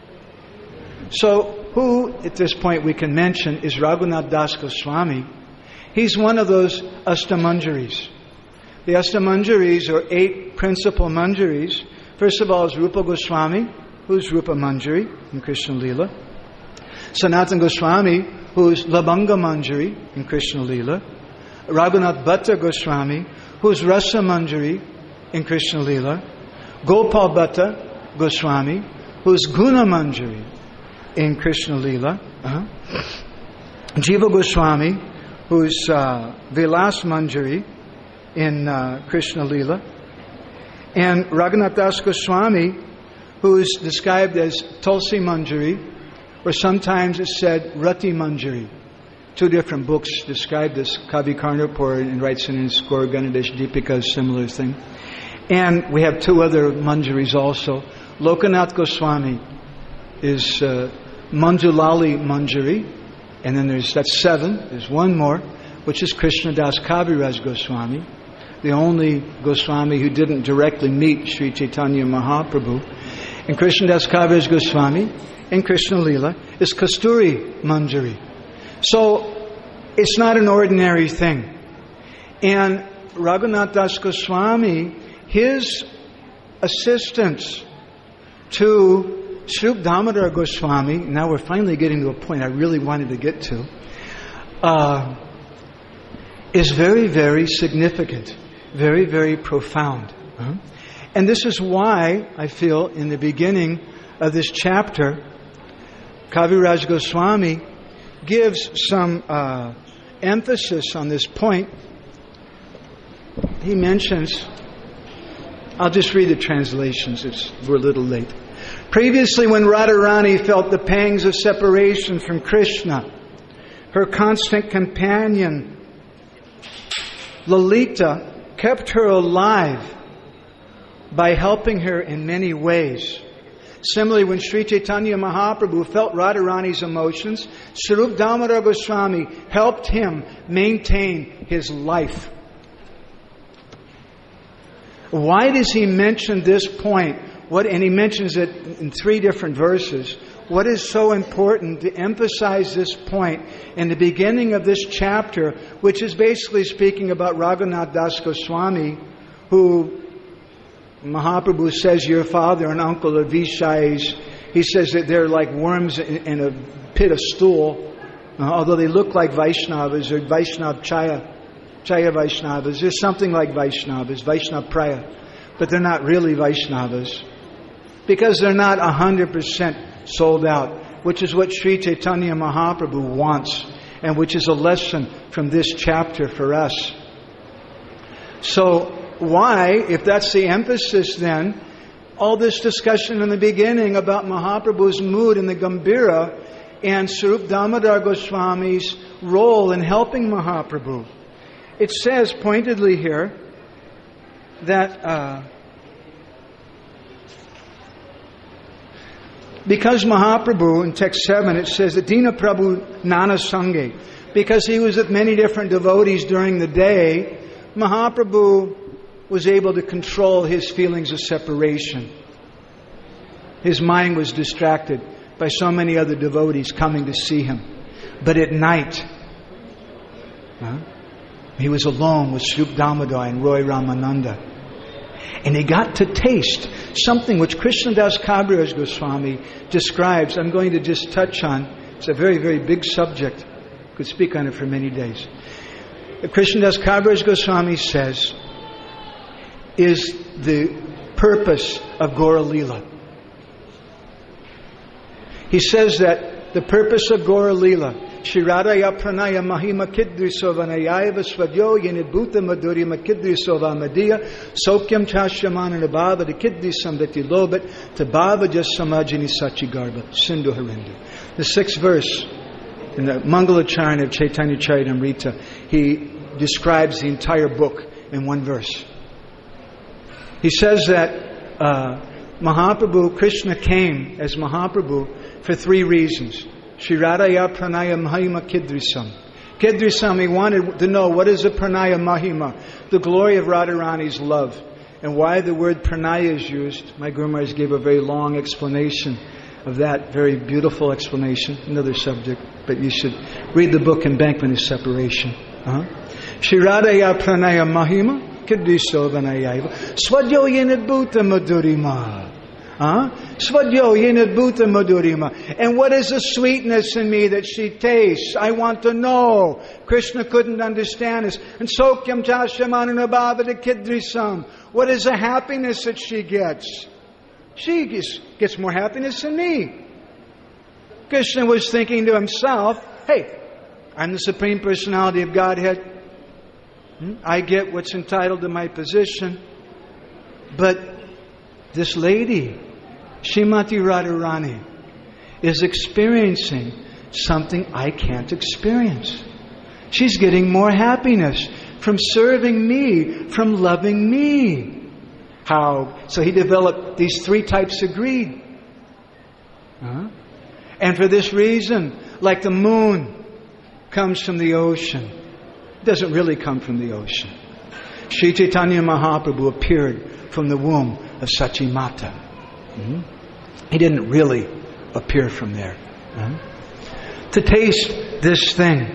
So, who at this point we can mention is Raghunath Das Goswami. He's one of those Astamanjaris. The Astamanjaris are 8 principal manjaris. First of all is Rupa Goswami, who's Rupa Manjari in Krishna Lila. Sanatana Goswami, who's Labanga Manjari in Krishna Lila. Raghunath Bhatta Goswami, who's Rasa Manjari in Krishna Lila. Gopal Bhatta Goswami, who's Guna Manjari in Krishna Lila. Jiva Goswami, who's Vilas Manjari in Krishna Lila. And Raghunath Das Goswami, who is described as Tulsi Manjari, or sometimes it's said Rati Manjari. 2 different books describe this. Kavi Karnapur and writes in his Gaur Ganadesh Deepika, a similar thing. And we have 2 other Manjaris also. Lokanath Goswami is Manjulali Manjari. And then that's 7. There's one more, which is Krishnadas Kaviraj Goswami, the only Goswami who didn't directly meet Sri Chaitanya Mahaprabhu. And Krishnadas Kaviraj Goswami in Krishna Lila is Kasturi Manjari. So it's not an ordinary thing. And Raghunath Das Goswami, his assistance to Swarup Damodar Goswami. Now we're finally getting to a point I really wanted to get to. Is very, very significant. Very, very profound. And this is why I feel in the beginning of this chapter, Kaviraj Goswami gives some emphasis on this point. He mentions, I'll just read the translations, we're a little late. Previously, when Radharani felt the pangs of separation from Krishna, her constant companion, Lalita, kept her alive by helping her in many ways. Similarly, when Sri Chaitanya Mahaprabhu felt Radharani's emotions, Swarup Damodar Goswami helped him maintain his life. Why does he mention this point? And he mentions it in 3 different verses. What is so important to emphasize this point in the beginning of this chapter, which is basically speaking about Raghunath Das Goswami, who Mahaprabhu says your father and uncle are Vishais. He says that they're like worms in a pit of stool. Although they look like Vaishnavas or Vaishnav Chaya Vaishnavas. They're something like Vaishnavas, Vaishnav Praya. But they're not really Vaishnavas. Because they're not 100% sold out. Which is what Sri Chaitanya Mahaprabhu wants. And which is a lesson from this chapter for us. So, why, if that's the emphasis then, all this discussion in the beginning about Mahaprabhu's mood in the Gambhira and Swarup Damodar Goswami's role in helping Mahaprabhu. It says pointedly here that because Mahaprabhu, in text 7, it says that Dina Prabhu Nana Sange, because he was with many different devotees during the day, Mahaprabhu was able to control his feelings of separation. His mind was distracted by so many other devotees coming to see him. But at night, he was alone with Swarup Damodar and Roy Ramananda. And he got to taste something which Krishnadas Kaviraj Goswami describes. I'm going to just touch on. It's a very, very big subject. Could speak on it for many days. Krishnadas Kaviraj Goswami says, is the purpose of Gaura Leela. He says that the purpose of Gaura Leela, Shri Radhaya Pranaya Mahima Kidrisovanayaiva Swadyo Yenidbhuta Madhurima Kidrisova Madhya Sokyam Chashyaman Nabhava the Kidrisam Dati Lobit Tabhava Jasamajini Sachi Garba Sindhu Harindu. The 6th verse in the Mangalacharna of Chaitanya Charitamrita, he describes the entire book in one verse. He says that Mahaprabhu, Krishna came as Mahaprabhu for 3 reasons. Shri Radhaya Pranaya Mahima Kidrisam. Kidrisam, he wanted to know what is the Pranaya Mahima, the glory of Radharani's love. And why the word Pranaya is used. My Guru Maharaj gave a very long explanation of that, very beautiful explanation, another subject, but you should read the book Embankment of Separation. Shri Radhaya Pranaya Mahima Kidrisovanayaiva Swadyo Yenadbhuta Madhurima. Svadyo Yenadbhuta Madhurima. And what is the sweetness in me that she tastes? I want to know. Krishna couldn't understand this. And Sokyam Chashamananabhavada Kidrisam. What is the happiness that she gets? She gets more happiness than me. Krishna was thinking to himself, hey, I'm the Supreme Personality of Godhead. I get what's entitled to my position. But this lady, Srimati Radharani, is experiencing something I can't experience. She's getting more happiness from serving me, from loving me. How? So he developed these 3 types of greed. And for this reason, like the moon comes from the ocean, it doesn't really come from the ocean. Sri Chaitanya Mahaprabhu appeared from the womb of Sachi Mata. He didn't really appear from there. To taste this thing.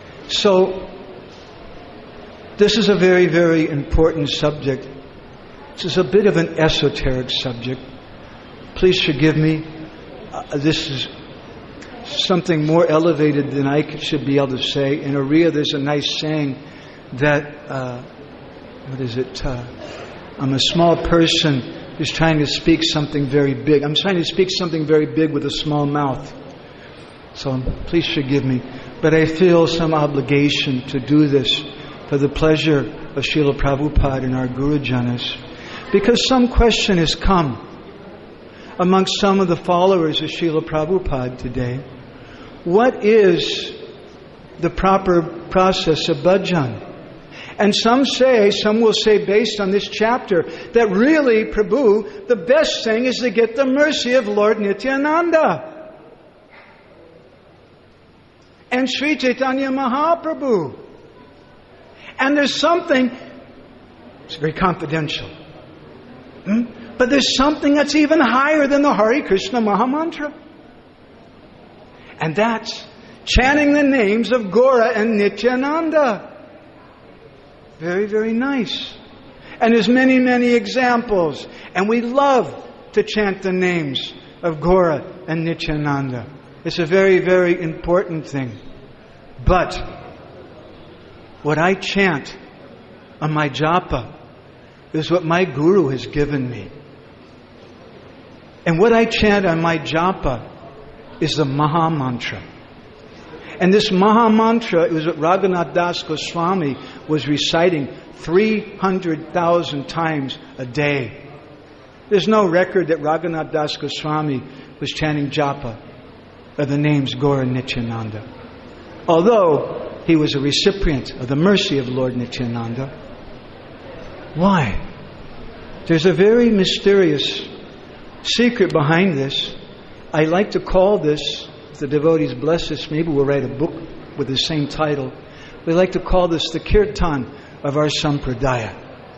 So, this is a very, very important subject. This is a bit of an esoteric subject. Please forgive me. This is something more elevated than I should be able to say. In Oriya, there's a nice saying that, I'm a small person who's trying to speak something very big. I'm trying to speak something very big with a small mouth. So please forgive me. But I feel some obligation to do this for the pleasure of Srila Prabhupada and our Guru Janas. Because some question has come amongst some of the followers of Srila Prabhupada today. What is the proper process of bhajan? And some will say based on this chapter, that really, Prabhu, the best thing is to get the mercy of Lord Nityananda and Sri Chaitanya Mahaprabhu. And there's something, it's very confidential, but there's something that's even higher than the Hare Krishna Mahamantra. And that's chanting the names of Gaura and Nityananda. Very, very nice. And there's many, many examples. And we love to chant the names of Gaura and Nityananda. It's a very, very important thing. But what I chant on my japa is what my Guru has given me. And what I chant on my japa is the Maha Mantra. And this Maha Mantra is what Raghunath Das Goswami was reciting 300,000 times a day. There's no record that Raghunath Das Goswami was chanting japa of the names Gaura and Nityananda. Although he was a recipient of the mercy of Lord Nityananda. Why? There's a very mysterious secret behind this. I like to call this, if the devotees bless us, maybe we'll write a book with the same title. We like to call this the Kirtan of our Sampradaya.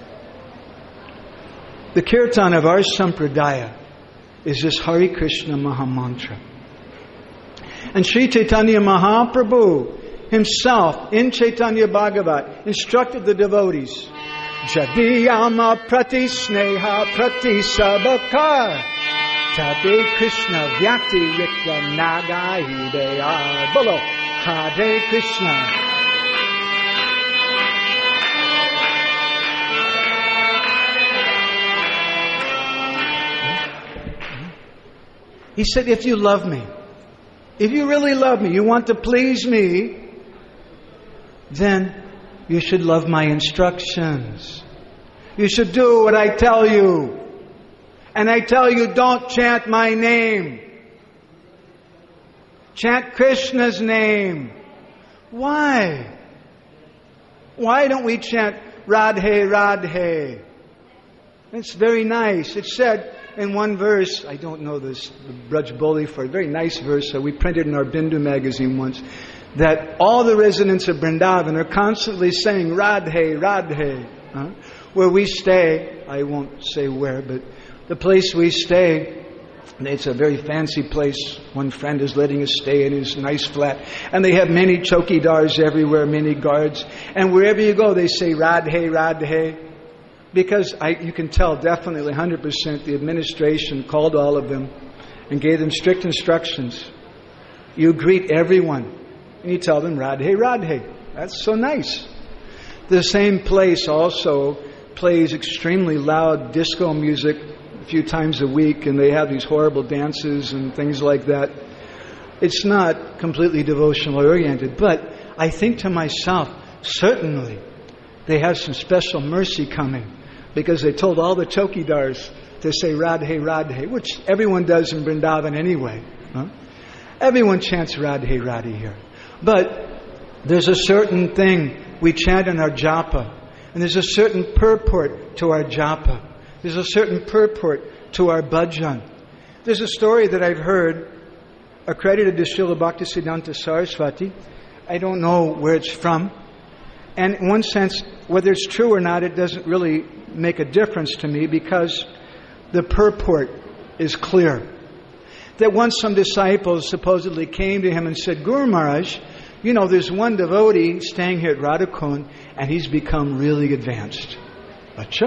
The Kirtan of our Sampradaya is this Hare Krishna Mahamantra. And Sri Chaitanya Mahaprabhu himself in Chaitanya Bhagavat instructed the devotees, Jadiyama prati sneha prati sabakar Tabe Krishna Vyakti Rikta Naga Hidaya Bolo Hare Krishna. He said, if you love me, if you really love me, you want to please me, then you should love my instructions. You should do what I tell you. And I tell you, don't chant my name. Chant Krishna's name. Why? Why don't we chant Radhe, Radhe? It's very nice. It's said in one verse, I don't know this, the Braj Boli for a very nice verse, we printed in our Bindu magazine once, that all the residents of Vrindavan are constantly saying Radhe, Radhe. Where we stay, I won't say where, but the place we stay, it's a very fancy place. One friend is letting us stay in his nice flat. And they have many chokidars everywhere, many guards. And wherever you go, they say Radhe, Radhe. Because you can tell definitely 100% the administration called all of them and gave them strict instructions. You greet everyone and you tell them Radhe, Radhe. That's so nice. The same place also plays extremely loud disco music a few times a week, and they have these horrible dances and things like that. It's not completely devotionally oriented, but I think to myself, certainly they have some special mercy coming, because they told all the chokidars to say Radhe, Radhe, which everyone does in Vrindavan anyway. Everyone chants Radhe, Radhe here. But there's a certain thing we chant in our japa, and there's a certain purport to our japa. There's a certain purport to our bhajan. There's a story that I've heard accredited to Srila Bhaktisiddhanta Saraswati. I don't know where it's from. And in one sense, whether it's true or not, it doesn't really make a difference to me, because the purport is clear. That once some disciples supposedly came to him and said, Guru Maharaj, you know, there's one devotee staying here at Radhakund and he's become really advanced. Acha?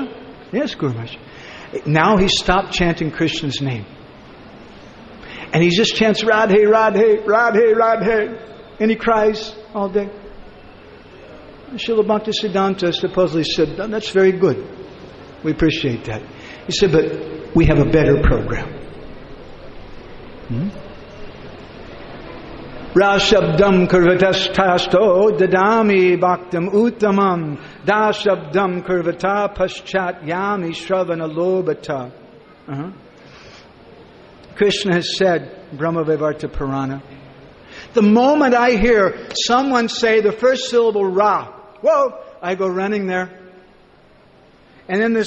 Yes, Guru Maharaj. Now he stopped chanting Krishna's name. And he just chants Radhe, Radhe, Radhe, Radhe. And he cries all day. Srila Bhaktisiddhanta supposedly said, that's very good. We appreciate that. He said, but we have a better program. Rashabdam kurvatastasto dadami bhaktam uttamam dashabdam kurvata paschat yami shravana lobata. Krishna has said, Brahma-vaivarta Purana, the moment I hear someone say the first syllable Ra, whoa, I go running there. And then by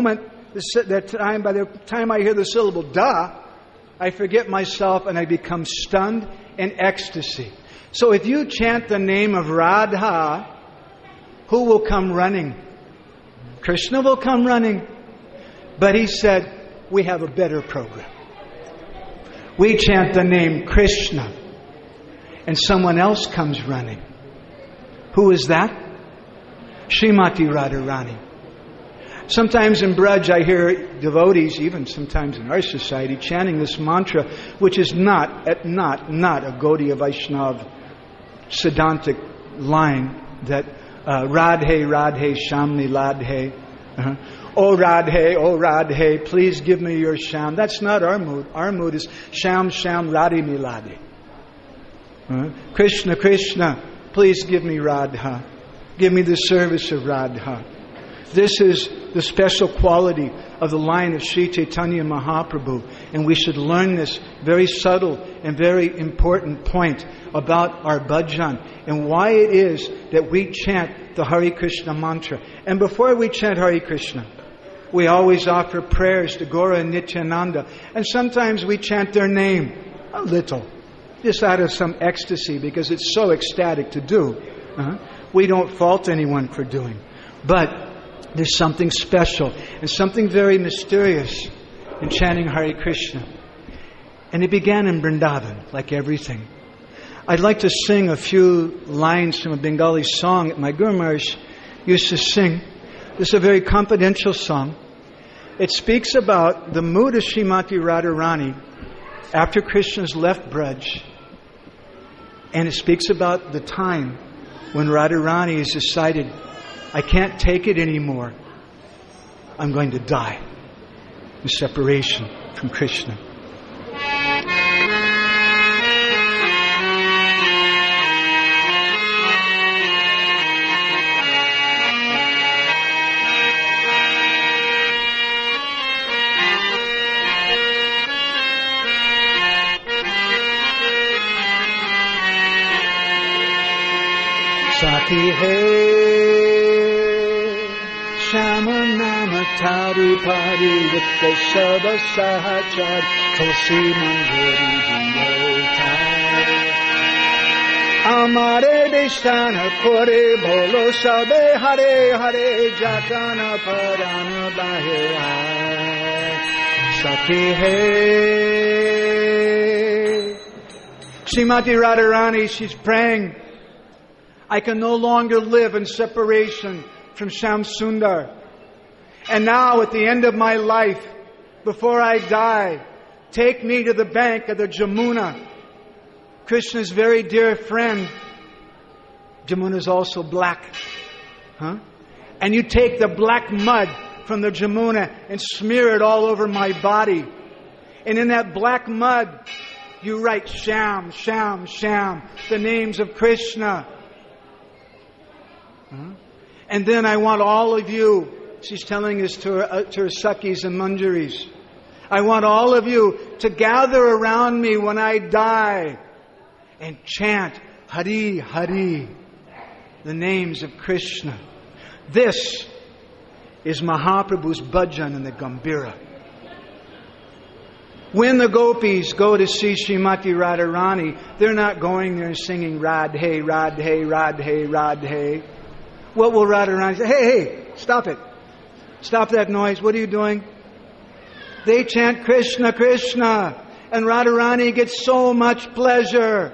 the time I hear the syllable Da, I forget myself and I become stunned in ecstasy. So if you chant the name of Radha, who will come running? Krishna will come running. But he said, we have a better program. We chant the name Krishna, and someone else comes running. Who is that? Srimati Radharani. Sometimes in Braj I hear devotees, even sometimes in our society, chanting this mantra, which is not a Gaudiya Vaishnava Siddhantic line that Radhe, Radhe, Shamni, Ladhe. Oh Radhe, please give me your Sham. That's not our mood. Our mood is Sham, Sham, Radhe, Milade. Krishna, Krishna, please give me Radha. Give me the service of Radha. This is the special quality of the line of Sri Chaitanya Mahaprabhu. And we should learn this very subtle and very important point about our bhajan and why it is that we chant the Hare Krishna mantra. And before we chant Hare Krishna, we always offer prayers to Gaura and Nityananda. And sometimes we chant their name a little, just out of some ecstasy, because it's so ecstatic to do. We don't fault anyone for doing. But there's something special and something very mysterious in chanting Hare Krishna. And it began in Vrindavan, like everything. I'd like to sing a few lines from a Bengali song that my Guru Maharaj used to sing. This is a very confidential song. It speaks about the mood of Srimati Radharani after Krishna's left Braj. And it speaks about the time when Radharani has decided, I can't take it anymore. I'm going to die in separation from Krishna. Sati hai Shama nama taru pari Vikta sabha sahachar Tulsi manjari vinyotai Amare deshtana kore bolo sabe hare hare Jatana parana bahira Sati hai Srimati Radharani, she's praying, I can no longer live in separation from Shyam Sundar. And now at the end of my life, before I die, take me to the bank of the Jamuna. Krishna's very dear friend. Jamuna is also black. And you take the black mud from the Jamuna and smear it all over my body. And in that black mud, you write Shyam, Shyam, Shyam, the names of Krishna. And then I want all of you, she's telling us to her Sakhis and Manjaris, I want all of you to gather around me when I die and chant Hari Hari, the names of Krishna. This is Mahaprabhu's bhajan in the Gambhira. When the gopis go to see Srimati Radharani, they're not going there and singing Radhe, Radhe, Radhe, Radhe. What will Radharani say? Hey, stop it. Stop that noise. What are you doing? They chant Krishna, Krishna. And Radharani gets so much pleasure.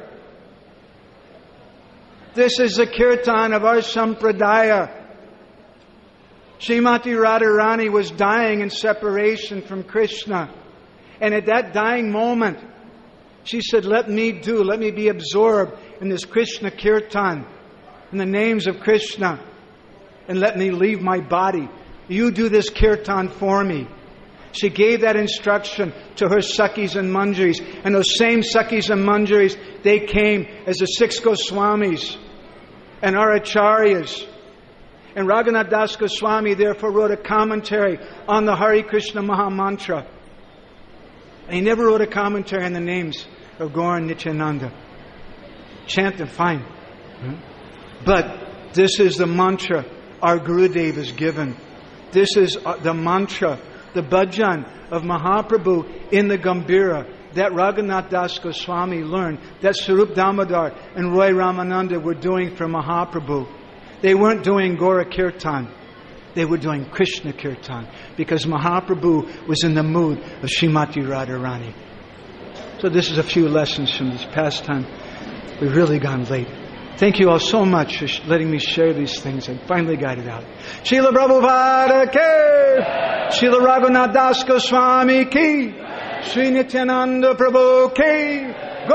This is the kirtan of our sampradaya. Srimati Radharani was dying in separation from Krishna. And at that dying moment, she said, let me be absorbed in this Krishna Kirtan, in the names of Krishna, and let me leave my body. You do this Kirtan for me. She gave that instruction to her Sakhis and Manjaris. And those same Sakhis and Manjaris, they came as the 6 Goswamis and our Acharyas. And Raghunath Das Goswami therefore wrote a commentary on the Hare Krishna Maha Mantra. And he never wrote a commentary on the names of Gaur and Nityananda. Chant them, fine. But this is the mantra our Gurudev is given. This is the mantra, the bhajan of Mahaprabhu in the Gambhira that Raghunath Das Goswami learned, that Sarup Damodar and Roy Ramananda were doing for Mahaprabhu. They weren't doing Gaura Kirtan. They were doing Krishna Kirtan because Mahaprabhu was in the mood of Srimati Radharani. So this is a few lessons from this pastime. We've really gone late. Thank you all so much for letting me share these things and finally got it out. Srila Prabhupada ki, Srila Raghunath Das Goswami ki, Sri Nityananda Prabhu ki,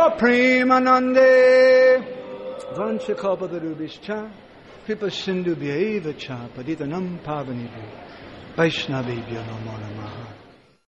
Gopremanande, Vanchakalpatarubhischa, Kripa Sindhu Bhyaiva cha, Paditanam Pavanibhi, Vaishnavibhyo Namo Namaha.